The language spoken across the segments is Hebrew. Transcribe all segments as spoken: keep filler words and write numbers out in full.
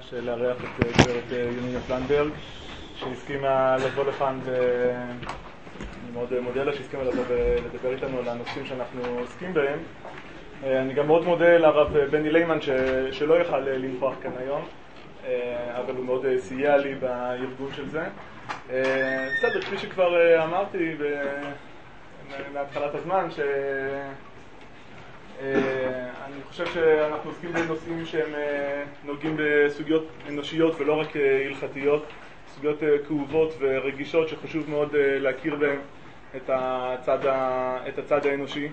של לארח את גברת יונינה פלנברג, שהסכימה לבוא לכאן, ואני מאוד מודה לה שהסכימה לבוא ולדבר איתנו על הנושאים שאנחנו עוסקים בהם. אני גם מאוד מודה לרב בני ליימן ש... שלא יכל לנכוח כאן היום, אבל הוא מאוד סייע לי בארגון של זה. בסדר, כפי שכבר אמרתי מהתחלת הזמן, ש... אני חושב שאנחנו עוסקים בנושאים שהם נוגעים בסוגיות אנושיות ולא רק הלכתיות, סוגיות כאובות ורגישות שחשוב מאוד להכיר בהן את הצד, את הצד האנושי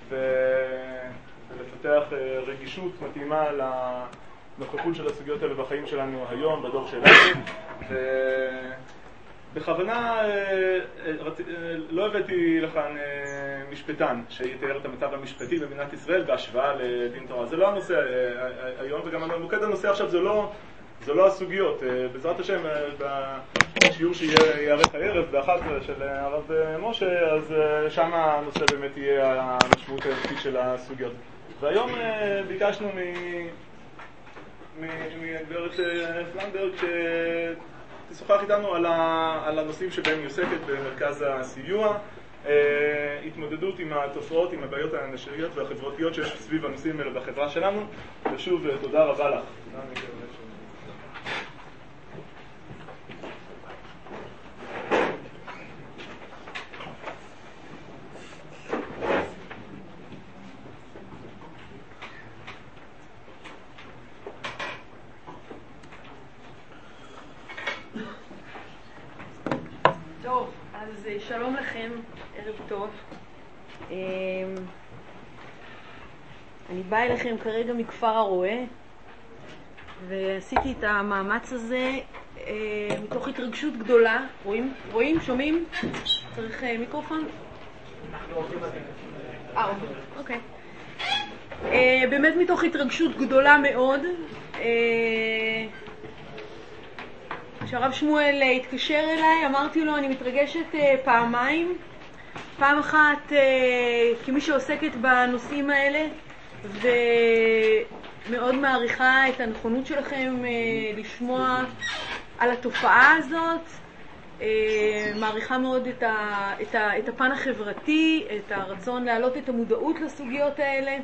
ולפתח רגישות מתאימה לנוכחות של הסוגיות האלה בחיים שלנו היום, בדור שלנו. בכוונה לא הבאתי לכאן משפטן שיתאר את המצב המשפטי במדינת ישראל בהשוואה לדין תורה. זה לא הנושא היום, וגם מוקד הנושא עכשיו זה לא, זה לא הסוגיות. בעזרת השם, בשיעור שיערך הערב באחת של הרב משה, אז שם הנושא באמת יהיה המשמעות הערכית של הסוגיות. והיום ביקשנו מגברת פלנברג תשוחח איתנו על, ה, על הנושאים שבהם היא עוסקת במרכז הסיוע, אה, התמודדות עם התופעות, עם הבעיות האנושיות והחברתיות שיש סביב הנושאים האלה בחברה שלנו. ושוב, תודה רבה לך. תודה. אז שלום לכם, ערב טוב. אני באה אליכם כרגע מכפר הרועה, ועשיתי את המאמץ הזה מתוך התרגשות גדולה. רואים? רואים? שומעים? צריך מיקרופון? אה, אוקיי. באמת מתוך התרגשות גדולה מאוד. כשהרב שמואל התקשר אליי, אמרתי לו, אני מתרגשת פעמיים. פעם אחת כמי שעוסקת בנושאים האלה, ומאוד מעריכה את הנכונות שלכם לשמוע על התופעה הזאת. מעריכה מאוד את, ה, את, ה, את הפן החברתי, את הרצון להעלות את המודעות לסוגיות האלה.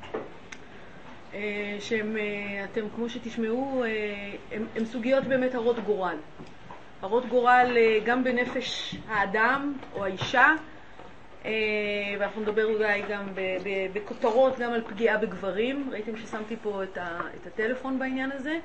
שהם, אתם כמו שתשמעו, הם, הם סוגיות באמת הרות גורל. הרות גורל גם בנפש האדם או האישה, ואנחנו נדבר אולי גם בכותרות גם על פגיעה בגברים. ראיתם ששמתי פה את, ה, את הטלפון בעניין הזה.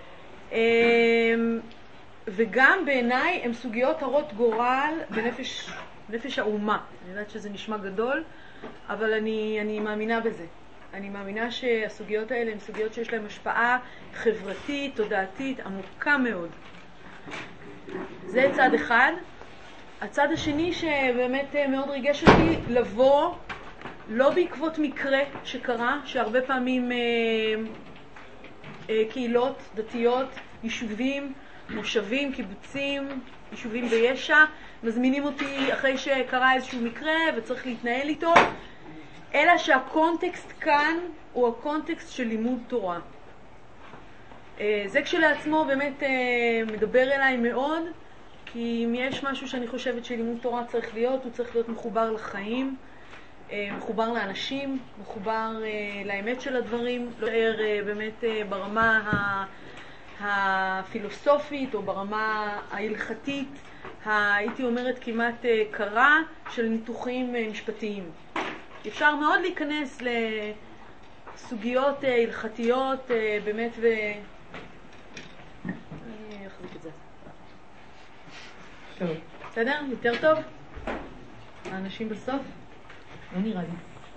וגם בעיניי הם סוגיות הרות גורל בנפש נפש האומה. אני יודעת שזה נשמע גדול, אבל אני, אני מאמינה בזה. אני מאמינה שהסוגיות האלה הן סוגיות שיש להן השפעה חברתית, תודעתית, עמוקה מאוד. זה צד אחד. הצד השני שבאמת מאוד ריגש אותי, לבוא, לא בעקבות מקרה שקרה, שהרבה פעמים אה, אה, קהילות דתיות, יישובים, מושבים, קיבוצים, יישובים בישע, מזמינים אותי אחרי שקרה איזשהו מקרה וצריך להתנהל איתו, אלא שהקונטקסט כאן הוא הקונטקסט של לימוד תורה. זה כשלעצמו באמת מדבר אליי מאוד, כי אם יש משהו שאני חושבת שלימוד תורה צריך להיות, הוא צריך להיות מחובר לחיים, מחובר לאנשים, מחובר לאמת של הדברים, לא באמת ברמה הפילוסופית או ברמה ההלכתית, הייתי אומרת כמעט קרה, של ניתוחים משפטיים. אפשר מאוד להיכנס לסוגיות הלכתיות באמת ו... אני אחזיק את זה. טוב. בסדר? יותר טוב? האנשים בסוף? לא נראה לי.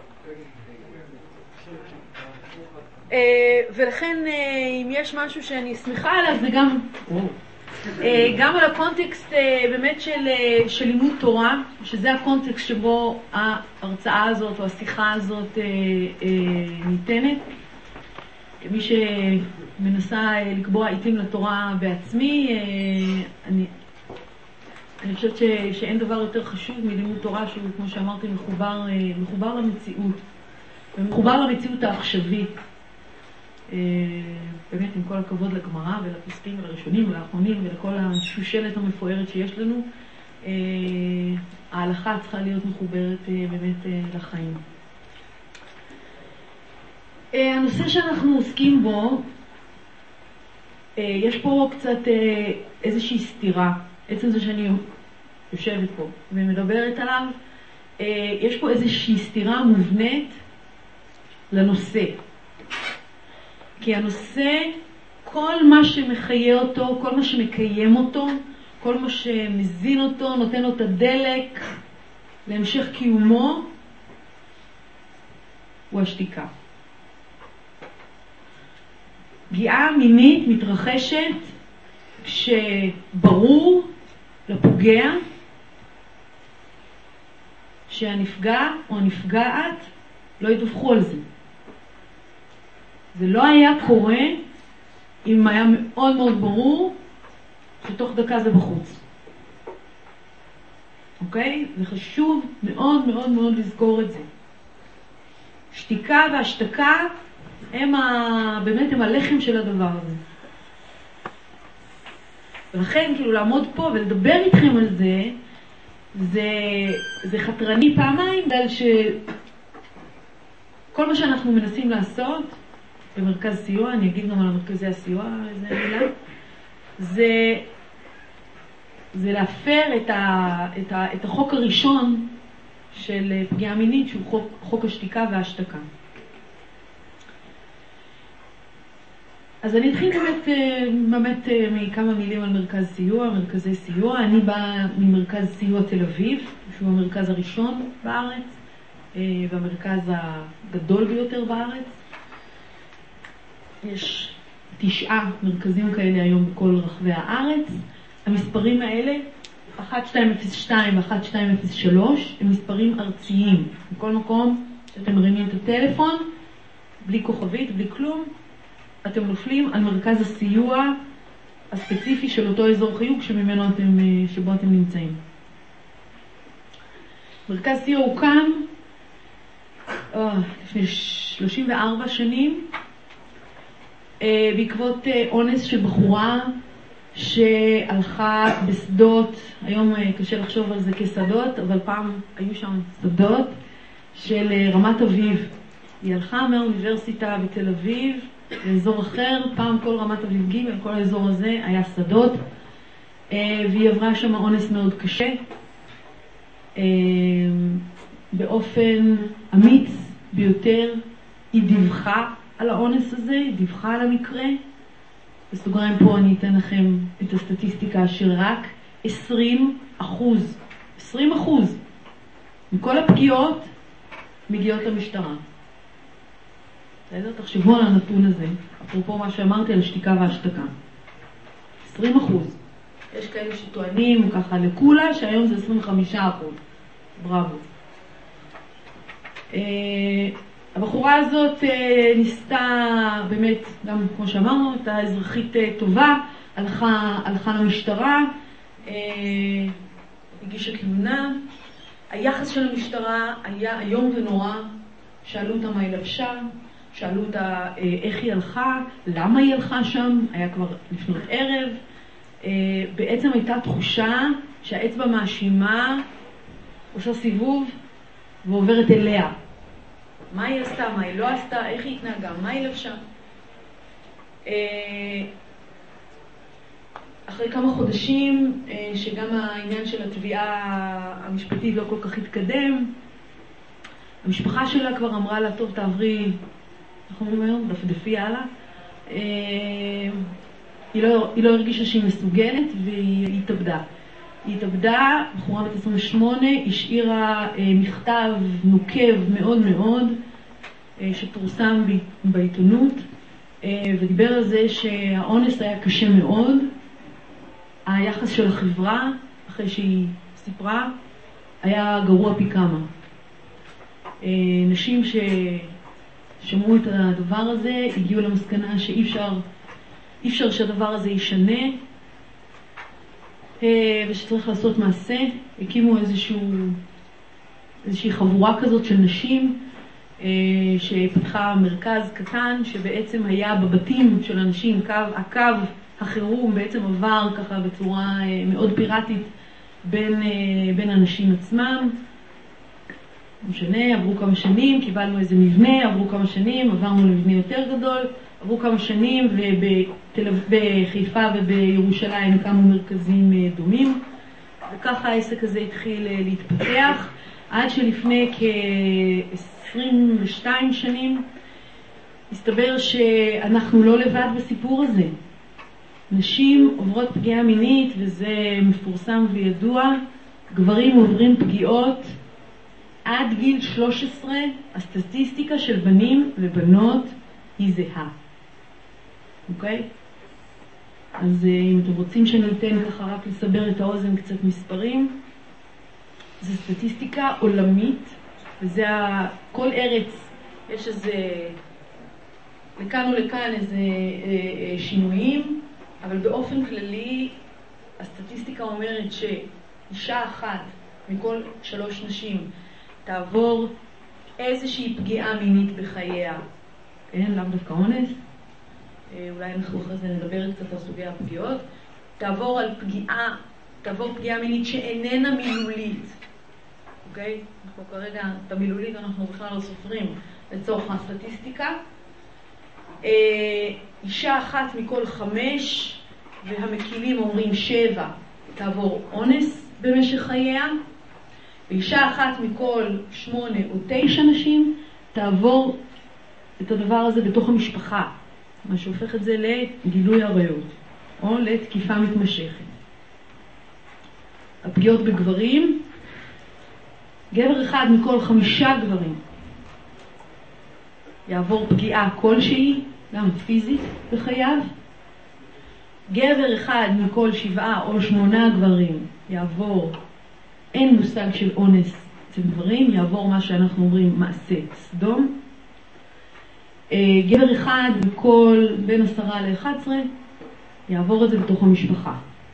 ולכן אם יש משהו שאני שמחה עליו זה גם... גם על הקונטקסט באמת של, של לימוד תורה, שזה הקונטקסט שבו ההרצאה הזאת או השיחה הזאת ניתנת. כמי שמנסה לקבוע עיתים לתורה בעצמי, אני, אני חושבת ש, שאין דבר יותר חשוב מלימוד תורה שהוא, כמו שאמרתי, מחובר, מחובר למציאות, ומחובר למציאות העכשווית. באמת עם כל הכבוד לגמרא ולפסקים ולראשונים ולאחרונים ולכל השושלת המפוארת שיש לנו, ההלכה צריכה להיות מחוברת באמת לחיים. הנושא שאנחנו עוסקים בו, יש פה קצת איזושהי סתירה, עצם זה שאני יושבת פה ומדברת עליו, יש פה איזושהי סתירה מובנית לנושא. כי הנושא, כל מה שמחיה אותו, כל מה שמקיים אותו, כל מה שמזין אותו, נותן לו את הדלק להמשך קיומו, הוא השתיקה. פגיעה מינית מתרחשת כשברור לפוגע שהנפגע או הנפגעת לא ידווחו על זה. זה לא היה קורה אם היה מאוד מאוד ברור שתוך דקה זה בחוץ. אוקיי? זה חשוב מאוד מאוד מאוד לזכור את זה. שתיקה והשתקה הם ה... באמת הם הלחם של הדבר הזה. ולכן כאילו לעמוד פה ולדבר איתכם על זה, זה, זה חתרני פעמיים, בגלל שכל מה שאנחנו מנסים לעשות במרכז סיוע, אני אגיד גם על מרכזי הסיוע איזה מילה, זה, זה להפר את, ה, את, ה, את החוק הראשון של פגיעה מינית, שהוא חוק, חוק השתיקה וההשתקה. אז אני אתחיל באמת, באמת מכמה מילים על מרכז סיוע, מרכזי סיוע. אני באה ממרכז סיוע תל אביב, שהוא המרכז הראשון בארץ, והמרכז הגדול ביותר בארץ. יש תשעה מרכזים כאלה היום בכל רחבי הארץ. המספרים האלה, אחת שתיים אפס שתיים ו-אחת שתיים אפס שלוש, הם מספרים ארציים. בכל מקום שאתם מרימים את הטלפון, בלי כוכבית, בלי כלום, אתם נופלים על מרכז הסיוע הספציפי של אותו אזור חיוג שממנו אתם, שבו אתם נמצאים. מרכז סיוע הוקם לפני שלושים וארבע שנים בעקבות אונס של בחורה שהלכה בשדות, היום קשה לחשוב על זה כשדות, אבל פעם היו שם שדות של רמת אביב. היא הלכה מהאוניברסיטה בתל אביב לאזור אחר, פעם כל רמת אביב ג', כל האזור הזה היה שדות, והיא עברה שם אונס מאוד קשה, באופן אמיץ ביותר. היא דיווחה על האונס הזה, היא דיווחה על המקרה. בסוגריים פה אני אתן לכם את הסטטיסטיקה של רק עשרים אחוז, עשרים אחוז מכל הפגיעות מגיעות למשטרה. בסדר? תחשבו על הנתון הזה, אפרופו מה שאמרתי על השתיקה וההשתקה. עשרים אחוז. יש כאלה שטוענים ככה לכולה, שהיום זה עשרים וחמישה אחוז. בראבו. הבחורה הזאת ניסתה, באמת, גם כמו שאמרנו, הייתה אזרחית טובה, הלכה, הלכה למשטרה, הגישה תלונה. היחס של המשטרה היה היום ונורא. שאלו אותה מה היא לבשה, שאלו אותה איך היא הלכה, למה היא הלכה שם, היה כבר לפנות ערב. בעצם הייתה תחושה שהאצבע מאשימה עושה סיבוב ועוברת אליה. מה היא עשתה, מה היא לא עשתה, איך היא התנהגה, מה היא לבשה. אחרי כמה חודשים, שגם העניין של התביעה המשפטית לא כל כך התקדם, המשפחה שלה כבר אמרה לה, טוב, תעברי, איך אומרים היום, דפדפי הלאה. היא לא, היא לא הרגישה שהיא מסוגלת והיא התאבדה. היא התאבדה, בחורה בת עשרים ושמונה, השאירה מכתב נוקב מאוד מאוד, שפורסם בעיתונות, ודיבר על זה שהאונס היה קשה מאוד. היחס של החברה, אחרי שהיא סיפרה, היה גרוע פי כמה. נשים ששמעו את הדבר הזה הגיעו למסקנה שאי אפשר, אי אפשר שהדבר הזה ישנה, ושצריך לעשות מעשה. הקימו איזשהו, איזושהי חבורה כזאת של נשים שפתחה מרכז קטן שבעצם היה בבתים של אנשים, קו, הקו החירום בעצם עבר ככה בצורה מאוד פיראטית בין, בין אנשים עצמם. משנה, עברו כמה שנים, קיבלנו איזה מבנה, עברו כמה שנים, עברנו למבנה יותר גדול, עברו כמה שנים ובחיפה ובירושלים קמו מרכזים דומים, וככה העסק הזה התחיל להתפתח עד שלפני כ-עשרים ושתיים שנים הסתבר שאנחנו לא לבד בסיפור הזה. נשים עוברות פגיעה מינית וזה מפורסם וידוע, גברים עוברים פגיעות עד גיל שלוש עשרה. הסטטיסטיקה של בנים ובנות היא זהה. אוקיי? אז אם אתם רוצים שניתן ככה רק לסבר את האוזן קצת מספרים, זו סטטיסטיקה עולמית, וזה ה... כל ארץ יש איזה, לכאן ולכאן איזה שינויים, אבל באופן כללי הסטטיסטיקה אומרת שאישה אחת מכל שלוש נשים תעבור איזושהי פגיעה מינית בחייה, כן, לאו דווקא אונס, אולי אנחנו אחרי זה נדבר קצת על סוגי הפגיעות, תעבור על פגיעה, תעבור פגיעה מינית שאיננה מילולית, אוקיי? אנחנו כרגע, את המילולית אנחנו בכלל לא סופרים לצורך הסטטיסטיקה. אישה אחת מכל חמש, והמקילים אומרים שבע, תעבור אונס במשך חייה, ואישה אחת מכל שמונה או תשע נשים תעבור את הדבר הזה בתוך המשפחה, מה שהופך את זה לגילוי עריות או לתקיפה מתמשכת. הפגיעות בגברים, גבר אחד מכל חמישה גברים יעבור פגיעה כלשהי, גם פיזית בחייו. גבר אחד מכל שבעה או שמונה גברים יעבור, אין מושג של אונס אצל גברים, יעבור מה שאנחנו אומרים מעשה סדום. גבר אחד מכל בין עשרה לאחת עשרה יעבור את זה בתוך המשפחה.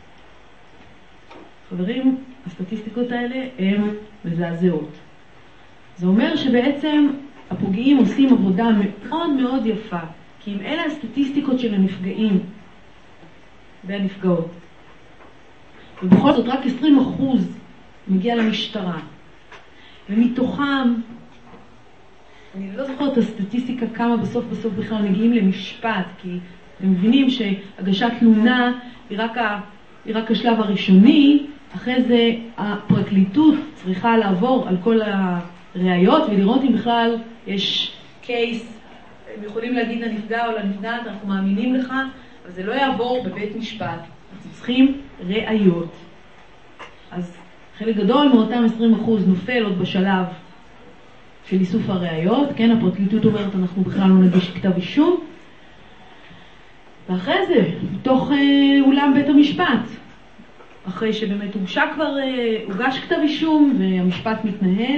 חברים, הסטטיסטיקות האלה הן מזעזעות. זה אומר שבעצם הפוגעים עושים עבודה מאוד מאוד יפה, כי אם אלה הסטטיסטיקות של הנפגעים והנפגעות, ובכל זאת רק עשרים אחוז מגיע למשטרה, ומתוכם, אני לא זוכרת את הסטטיסטיקה כמה בסוף בסוף בכלל מגיעים למשפט, כי אתם מבינים שהגשת תלונה היא רק, ה, היא רק השלב הראשוני, אחרי זה הפרקליטות צריכה לעבור על כל הראיות ולראות אם בכלל יש קייס, הם יכולים להגיד לנפגע או לנפגעת, אנחנו מאמינים לך, אבל זה לא יעבור בבית משפט, אנחנו צריכים ראיות. אז חלק גדול מאותם עשרים אחוז נופל עוד בשלב של איסוף הראיות, כן, הפרקליטות אומרת אנחנו בכלל לא נגיש כתב אישום, ואחרי זה, בתוך אה, אולם בית המשפט, אחרי שבאמת הוגשה כבר, אה, הוגש כתב אישום והמשפט מתנהל,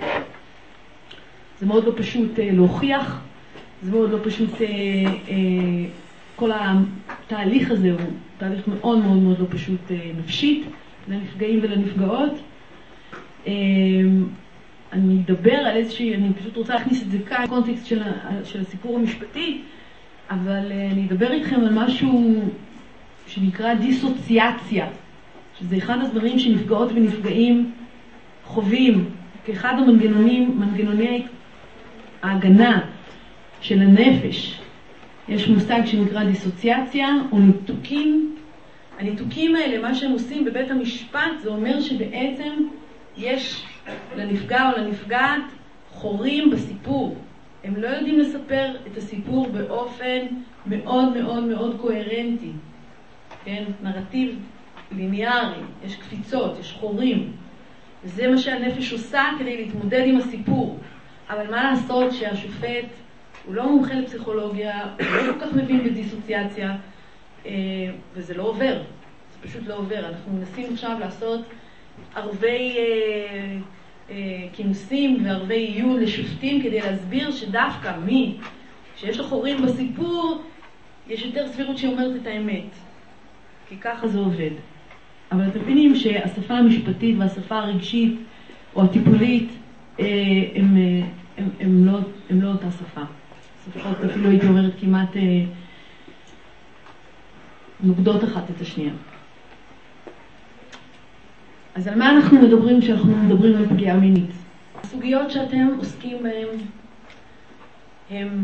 זה מאוד לא פשוט אה, להוכיח, זה מאוד לא פשוט, אה, אה, כל התהליך הזה הוא תהליך מאוד מאוד מאוד לא פשוט אה, נפשית לנפגעים ולנפגעות. אה, אני אדבר על איזושהי, אני פשוט רוצה להכניס את זה כאן, קונטקסט של, של הסיפור המשפטי, אבל אני אדבר איתכם על משהו שנקרא דיסוציאציה, שזה אחד הדברים שנפגעות ונפגעים חווים, כאחד המנגנונים, מנגנוני ההגנה של הנפש. יש מושג שנקרא דיסוציאציה או ניתוקים. הניתוקים האלה, מה שהם עושים בבית המשפט, זה אומר שבעצם יש לנפגע או לנפגעת חורים בסיפור. הם לא יודעים לספר את הסיפור באופן מאוד מאוד מאוד קוהרנטי. כן? נרטיב ליניארי, יש קפיצות, יש חורים. וזה מה שהנפש עושה כדי להתמודד עם הסיפור. אבל מה לעשות שהשופט הוא לא מומחה לפסיכולוגיה, הוא לא כל כך מבין בדיסוציאציה, וזה לא עובר. זה פשוט לא עובר. אנחנו מנסים עכשיו לעשות ערבי אה, אה, כינוסים וערבי עיון לשופטים כדי להסביר שדווקא מי שיש לו חורים בסיפור, יש יותר סבירות שאומרת את האמת. כי ככה זה עובד. אבל אתם מבינים שהשפה המשפטית והשפה הרגשית או הטיפולית, אה, הם, אה, הם, הם, לא, הם לא אותה שפה. שפות אפילו הייתי אומרת כמעט אה, נוגדות אחת את השנייה. אז על מה אנחנו מדברים כשאנחנו מדברים על פגיעה מינית? הסוגיות שאתם עוסקים בהן הם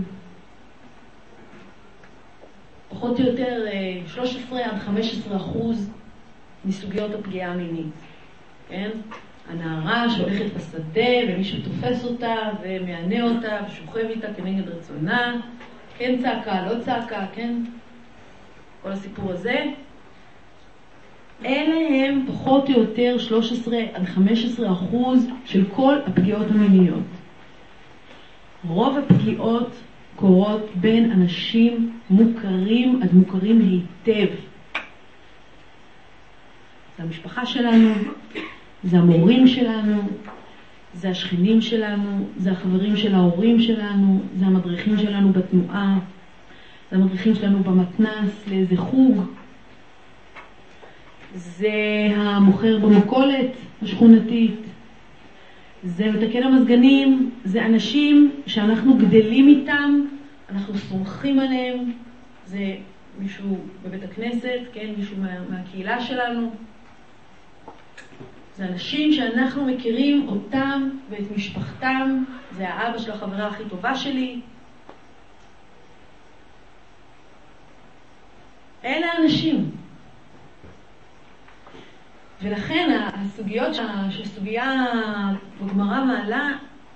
פחות או יותר שלוש עשרה עד חמש עשרה אחוז מסוגיות הפגיעה המינית. כן? הנערה שהולכת בשדה ומישהו תופס אותה ומענה אותה ושוכב איתה כנגד רצונה, כן צעקה, לא צעקה, כן? כל הסיפור הזה. אלה הם פחות או יותר שלוש עשרה עד חמש עשרה אחוז של כל הפגיעות המיניות. רוב הפגיעות קורות בין אנשים מוכרים עד מוכרים היטב. זה המשפחה שלנו, זה המורים שלנו, זה השכנים שלנו, זה החברים של ההורים שלנו, זה המדריכים שלנו בתנועה, זה המדריכים שלנו במתנ"ס לאיזה חוג, זה המוכר במכולת השכונתית, זה מתקן המזגנים, זה אנשים שאנחנו גדלים איתם, אנחנו סומכים עליהם, זה מישהו בבית הכנסת, כן, מישהו מה, מהקהילה שלנו. זה אנשים שאנחנו מכירים אותם ואת משפחתם, זה האבא של החברה הכי טובה שלי. אלה האנשים. ולכן הסוגיות שהסוגיה בגמרא מעלה,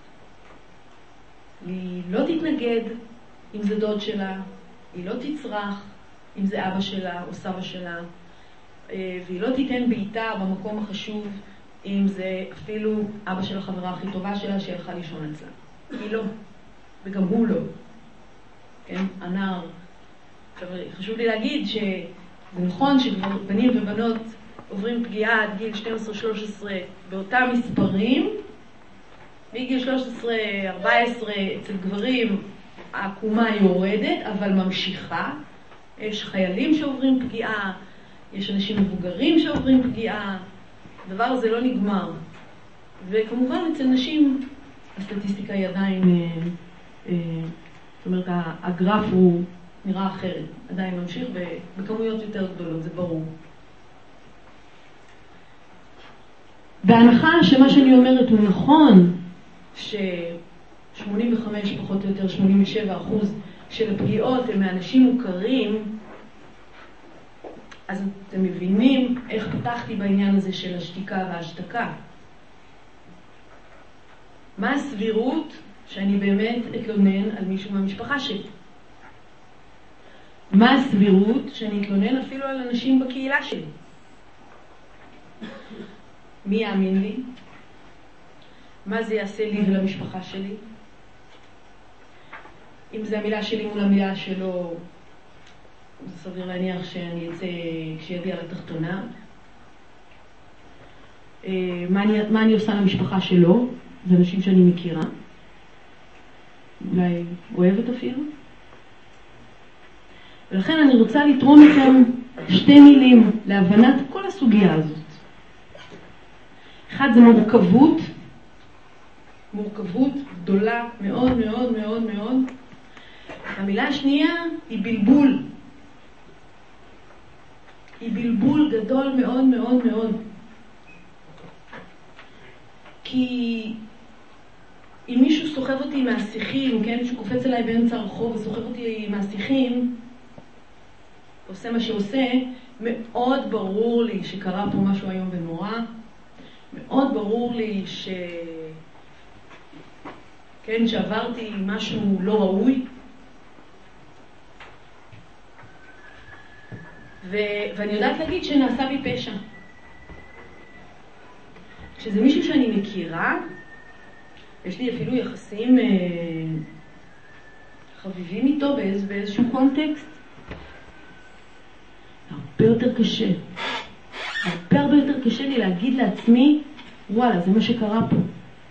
היא לא תתנגד אם זה דוד שלה, היא לא תצרח אם זה אבא שלה או סבא שלה, והיא לא תיתן בעיטה במקום החשוב אם זה אפילו אבא של החברה הכי טובה שלה שהלכה לישון אצלה. היא לא, וגם הוא לא. כן, הנער. עכשיו, חשוב לי להגיד שזה נכון שבנים ובנות עוברים פגיעה עד גיל שתים עשרה שלוש עשרה באותם מספרים. מגיל שלוש עשרה ארבע עשרה אצל גברים העקומה יורדת, אבל ממשיכה. יש חיילים שעוברים פגיעה, יש אנשים מבוגרים שעוברים פגיעה. הדבר הזה לא נגמר. וכמובן אצל נשים הסטטיסטיקה היא עדיין, אה, אה, זאת אומרת, הגרף הוא נראה אחרת. עדיין ממשיך בכמויות יותר גדולות, זה ברור. בהנחה שמה שאני אומרת הוא נכון, ש-שמונים וחמש פחות או יותר שמונים ושבע אחוז של הפגיעות הם מאנשים מוכרים, אז אתם מבינים איך פתחתי בעניין הזה של השתיקה וההשתקה. מה הסבירות שאני באמת אתלונן על מישהו מהמשפחה שלי? מה הסבירות שאני אתלונן אפילו על אנשים בקהילה שלי? מי יאמין לי? מה זה יעשה לי ולמשפחה שלי? אם זה המילה שלי מול המילה שלו, זה סביר להניח שאני אצא כשידי על התחתונה. מה אני, מה אני עושה למשפחה שלו? זה אנשים שאני מכירה. אולי אוהבת אפילו. ולכן אני רוצה לתרום לכם שתי מילים להבנת כל הסוגיה הזאת. אחד זה מורכבות, מורכבות גדולה מאוד מאוד מאוד מאוד. המילה השנייה היא בלבול. היא בלבול גדול מאוד מאוד מאוד. כי אם מישהו סוחב אותי מהשיחים, כן, מישהו קופץ אליי באמצע הרחוב וסוחב אותי מהשיחים, עושה מה שעושה, מאוד ברור לי שקרה פה משהו היום ונורא. מאוד ברור לי ש... כן, שעברתי משהו לא ראוי. ו... ואני יודעת להגיד שנעשה בי פשע. כשזה מישהו שאני מכירה, יש לי אפילו יחסים אה, חביבים איתו באיז, באיזשהו קונטקסט, הרבה יותר קשה. הרבה הרבה יותר קשה לי להגיד לעצמי, וואלה, זה מה שקרה פה.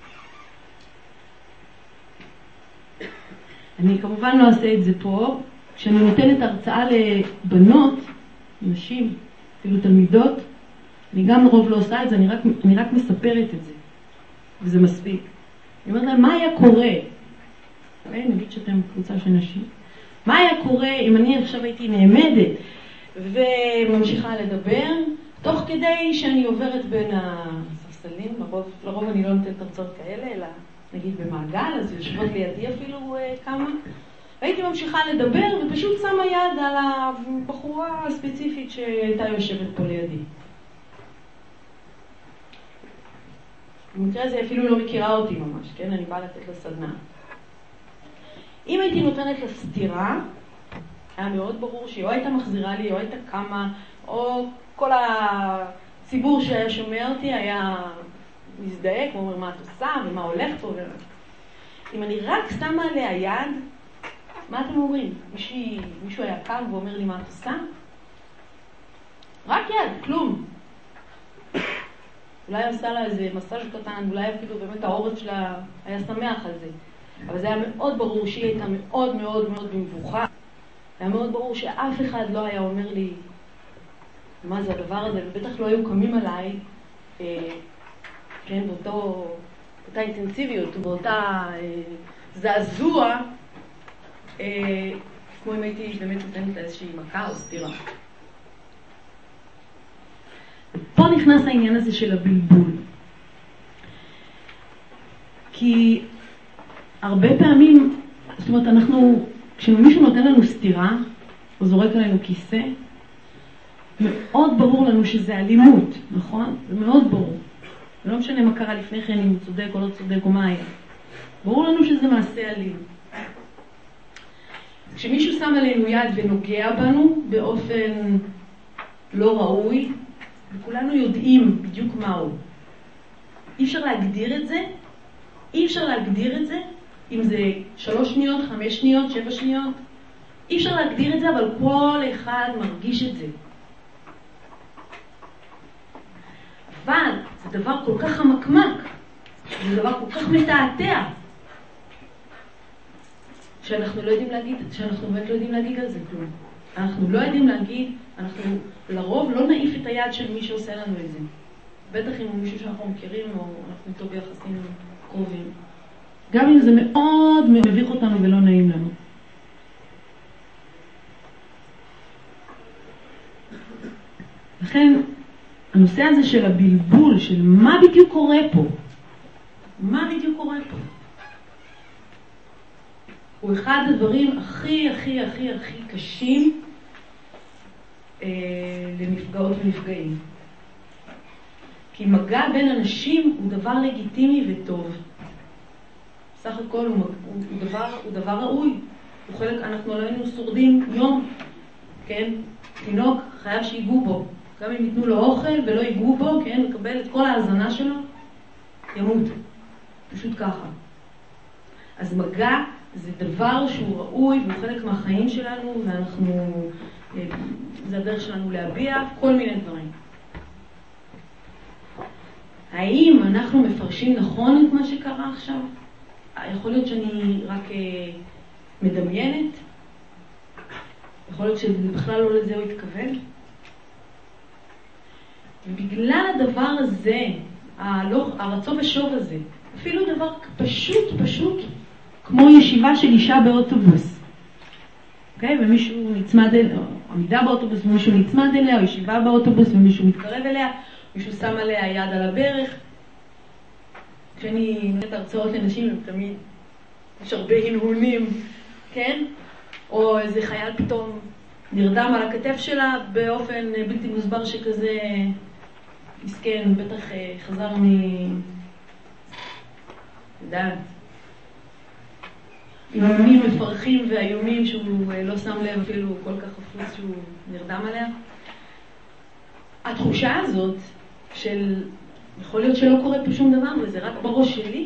אני כמובן לא אעשה את זה פה. כשאני נותנת הרצאה לבנות, נשים, אפילו תלמידות, אני גם רוב לא עושה את זה, אני רק, אני רק מספרת את זה. וזה מספיק. אני אומרת להם, מה היה קורה נגיד שאתם קבוצה של נשים. מה היה קורה אם אני עכשיו הייתי נעמדת וממשיכה לדבר, תוך כדי שאני עוברת בין הספסלים, לרוב, לרוב אני לא נותנת הרצאות כאלה, אלא נגיד במעגל, אז יושבות לידי אפילו כמה, והייתי ממשיכה לדבר ופשוט שמה יד על הבחורה הספציפית שהייתה יושבת פה לידי. במקרה הזה אפילו לא מכירה אותי ממש, כן? אני באה לתת לסדנה. אם הייתי נותנת לה סתירה, היה מאוד ברור שהיא או הייתה מחזירה לי, או הייתה קמה, או כל הציבור שהיה שומע אותי היה מזדהה, כמו אומר מה את עושה ומה הולך פה. אם אני רק שמה עליה יד, מה אתם אומרים? מישהו, מישהו היה קם ואומר לי מה את עושה? רק יד, כלום. אולי עושה לה איזה מסאז' קטן, אולי אפילו באמת העורף שלה היה שמח על זה. אבל זה היה מאוד ברור שהיא הייתה מאוד מאוד מאוד במבוכה. היה מאוד ברור שאף אחד לא היה אומר לי מה זה הדבר הזה, ובטח לא היו קמים עליי, אה, כן, באותו, באותה אינטנסיביות, באותה אה, זעזוע, אה, כמו אם הייתי באמת נותנת איזושהי מכה או סתירה. פה נכנס העניין הזה של הבלבול. כי הרבה פעמים, זאת אומרת, אנחנו, כשמישהו נותן לנו סתירה, או זורק עלינו כיסא, מאוד ברור לנו שזה אלימות, נכון? זה מאוד ברור. לא משנה מה קרה לפני כן, אם הוא צודק או לא צודק או מה היה. ברור לנו שזה מעשה אלים. כשמישהו שם עלינו יד ונוגע בנו באופן לא ראוי, וכולנו יודעים בדיוק מהו. אי אפשר להגדיר את זה, אי אפשר להגדיר את זה, אם זה שלוש שניות, חמש שניות, שבע שניות, אי אפשר להגדיר את זה, אבל כל אחד מרגיש את זה. אבל זה דבר כל כך חמקמק, זה דבר כל כך מתעתע, שאנחנו לא יודעים להגיד, שאנחנו באמת לא יודעים להגיד על זה כלום. אנחנו לא יודעים להגיד, אנחנו לרוב לא נעיף את היד של מי שעושה לנו את זה. בטח אם הוא מישהו שאנחנו מכירים או אנחנו איתו ביחסים קרובים. גם אם זה מאוד מביך אותנו ולא נעים לנו. לכן, הנושא הזה של הבלבול, של מה בדיוק קורה פה, מה בדיוק קורה פה, הוא אחד הדברים הכי, הכי, הכי, הכי קשים אה, לנפגעות ונפגעים. כי מגע בין אנשים הוא דבר לגיטימי וטוב. סך הכל הוא, הוא, הוא, דבר, הוא דבר ראוי. הוא חלק, אנחנו לא היינו שורדים יום, כן? תינוק חייב שיגעו בו. גם אם ייתנו לו אוכל ולא ייגעו בו, כן? מקבל את כל ההזנה שלו, ימות. פשוט ככה. אז מגע זה דבר שהוא ראוי והוא חלק מהחיים שלנו, ואנחנו, זה הדרך שלנו להביע כל מיני דברים. האם אנחנו מפרשים נכון את מה שקרה עכשיו? יכול להיות שאני רק מדמיינת? יכול להיות שבכלל לא לזה הוא התכוון? ובגלל הדבר הזה, הרצון ושוב הזה, אפילו דבר פשוט, פשוט, כמו ישיבה של אישה באוטובוס. אוקיי? ומישהו נצמד אליה, או עמידה באוטובוס ומישהו נצמד אליה, או ישיבה באוטובוס ומישהו מתקרב אליה, מישהו שם עליה יד על הברך. כשאני נותנת הרצאות לנשים, הם תמיד, יש הרבה הנהונים, כן? או איזה חייל פתאום נרדם על הכתף שלה באופן בלתי מוסבר שכזה מסכן, בטח חזר מ... יודעת. איומים מפרכים ואיומים שהוא לא שם לב אפילו כל כך חפוץ שהוא נרדם עליה. התחושה הזאת של יכול להיות שלא קורה פה שום דבר וזה רק בראש שלי,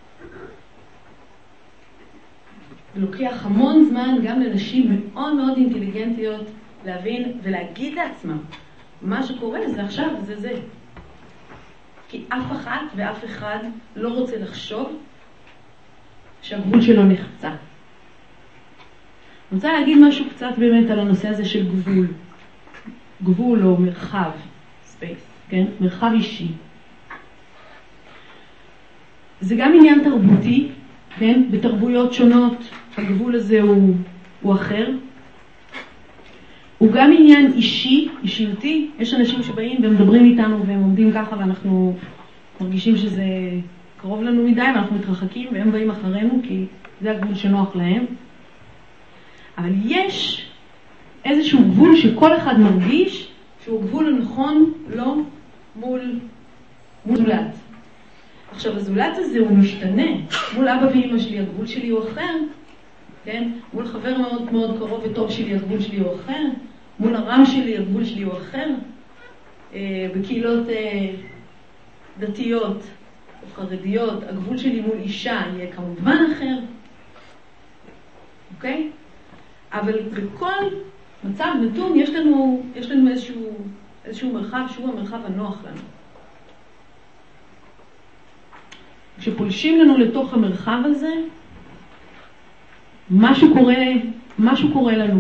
לוקח המון זמן גם לנשים מאוד מאוד אינטליגנטיות להבין ולהגיד לעצמם מה שקורה זה עכשיו זה זה. כי אף אחת ואף אחד לא רוצה לחשוב שהגבול שלו נחצה. אני רוצה להגיד משהו קצת באמת על הנושא הזה של גבול. גבול או מרחב, space, כן? מרחב אישי. זה גם עניין תרבותי, כן? בתרבויות שונות הגבול הזה הוא, הוא אחר. הוא גם עניין אישי, אישיותי. יש אנשים שבאים ומדברים איתנו והם עומדים ככה ואנחנו מרגישים שזה קרוב לנו מדי ואנחנו מתרחקים והם באים אחרינו כי זה הגבול שנוח להם. אבל יש איזשהו גבול שכל אחד מרגיש שהוא גבול הנכון לא מול זולת. עכשיו הזולת הזה הוא משתנה. מול אבא ואמא שלי הגבול שלי הוא אחר. כן? מול חבר מאוד מאוד קרוב וטוב שלי הגבול שלי הוא אחר. מול הרם שלי הגבול שלי הוא אחר. אה, בקהילות אה, דתיות או חרדיות הגבול שלי מול אישה יהיה כמובן אחר. אוקיי? אבל בכל מצב נתון יש לנו, יש לנו איזשהו, איזשהו מרחב שהוא המרחב הנוח לנו. כשפולשים לנו לתוך המרחב הזה, משהו קורה, משהו קורה לנו.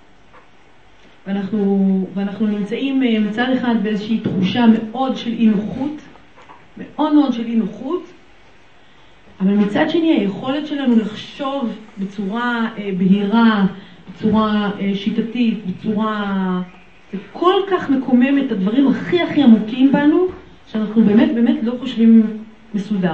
ואנחנו, ואנחנו נמצאים מצד אחד באיזושהי תחושה מאוד של אי-נוחות, מאוד מאוד של אי-נוחות, אבל מצד שני היכולת שלנו לחשוב בצורה אה, בהירה, בצורה אה, שיטתית, בצורה... זה כל כך מקומם את הדברים הכי הכי עמוקים בנו, שאנחנו באמת באמת לא חושבים מסודר.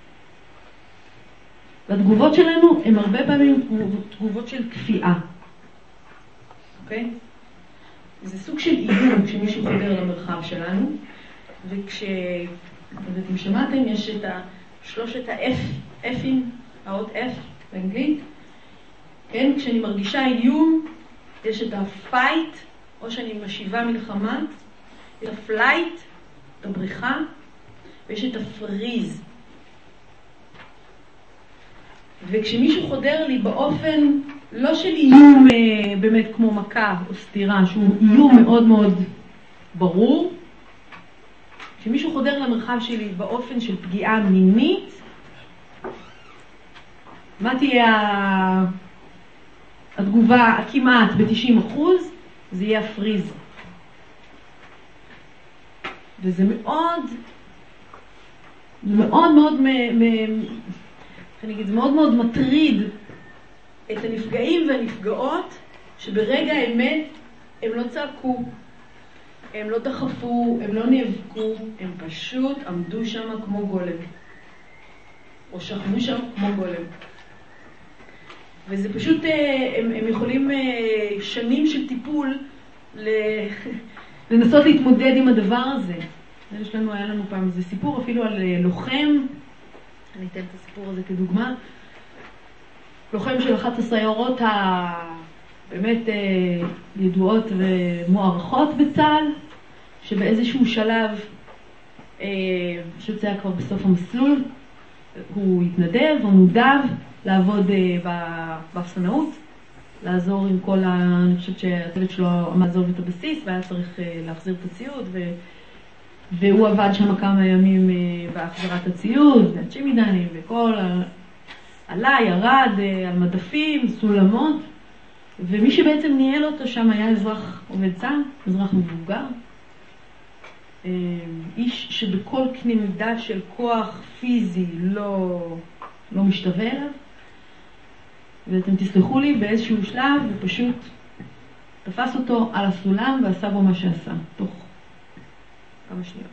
והתגובות שלנו הן הרבה פעמים תגובות של כפייה. אוקיי? זה סוג של איום כשמישהו חודר למרחב שלנו, וכש... אתם שמעתם, יש את שלושת ה-F, F'ים, האות F באנגלית. כן? כשאני מרגישה איום, יש את ה-fight, או שאני משיבה מלחמה, את ה-flight, את הבריחה, ויש את ה-freeze. וכשמישהו חודר לי באופן לא של איום אה, באמת כמו מכה או סתירה, שהוא איום מאוד מאוד ברור, כשמישהו חודר למרחב שלי באופן של פגיעה מינית, מה תהיה התגובה הכמעט ב-תשעים אחוז? זה יהיה הפריז. וזה מאוד, זה מאוד מאוד, מ- מ- אני אגיד, זה מאוד מאוד מטריד את הנפגעים והנפגעות שברגע האמת הם לא צעקו, הם לא דחפו, הם לא נאבקו, הם פשוט עמדו שם כמו גולם. או שכבו שם כמו גולם. וזה פשוט, הם, הם יכולים שנים של טיפול לנסות להתמודד עם הדבר הזה. יש לנו, היה לנו פעם איזה סיפור אפילו על לוחם, אני אתן את הסיפור הזה כדוגמה, לוחם של אחת הסיירות הבאמת ידועות ומוערכות בצה"ל, שבאיזשהו שלב, פשוט זה היה כבר בסוף המסלול, הוא התנדב, הוא נודב לעבוד באפסנאות, לעזור עם כל ה... אני חושבת שהצוות שלו עמד לעזוב את הבסיס, והיה צריך להחזיר את הציוד, ו... והוא עבד שם כמה ימים בהחזרת הציוד, והצ'ימידנים וכל ה... עלה, ירד, על מדפים, סולמות, ומי שבעצם ניהל אותו שם היה אזרח עובד צה"ל, אזרח מבוגר, איש שבכל קנה מידה של כוח פיזי לא, לא משתווה אליו, ואתם תסלחו לי באיזשהו שלב ופשוט תפס אותו על הסולם ועשה בו מה שעשה, תוך כמה שניות.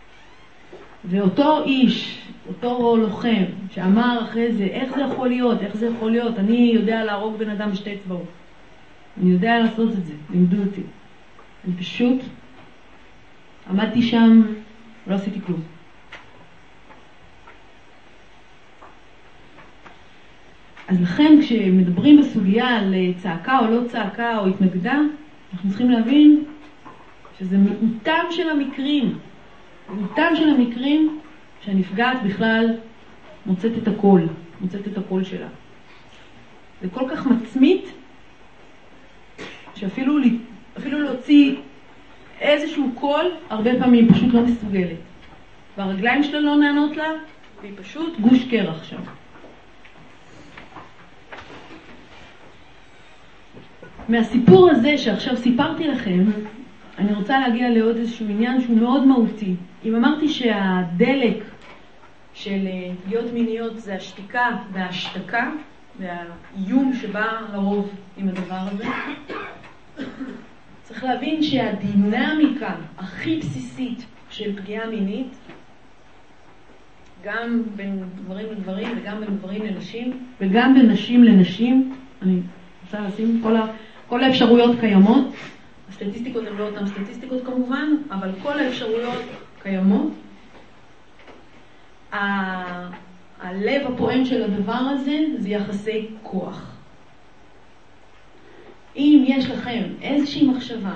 ואותו איש, אותו לוחם שאמר אחרי זה, איך זה יכול להיות, איך זה יכול להיות, אני יודע להרוג בן אדם בשתי אצבעות, אני יודע לעשות את זה, לימדו אותי. אני פשוט עמדתי שם, לא עשיתי כלום. אז לכן כשמדברים בסוגיה על צעקה או לא צעקה או התנגדה, אנחנו צריכים להבין שזה מיעוטם של המקרים, מיעוטם של המקרים שהנפגעת בכלל מוצאת את הקול, מוצאת את הקול שלה. זה כל כך מצמית, שאפילו אפילו להוציא איזשהו קול, הרבה פעמים פשוט לא מסוגלת. והרגליים שלה לא נענות לה, והיא פשוט גוש קרח שם. מהסיפור הזה שעכשיו סיפרתי לכם, אני רוצה להגיע לעוד איזשהו עניין שהוא מאוד מהותי. אם אמרתי שהדלק של פגיעות מיניות זה השתיקה וההשתקה והאיום שבא לרוב עם הדבר הזה. צריך להבין שהדינמיקה הכי בסיסית של פגיעה מינית, גם בין גברים לגברים וגם בין גברים לנשים, וגם בין נשים לנשים, אני רוצה לשים, כל, ה, כל האפשרויות קיימות, הסטטיסטיקות הן לא אותן סטטיסטיקות כמובן, אבל כל האפשרויות קיימות. ה- הלב הפועם של הדבר הזה זה יחסי כוח. אם יש לכם איזושהי מחשבה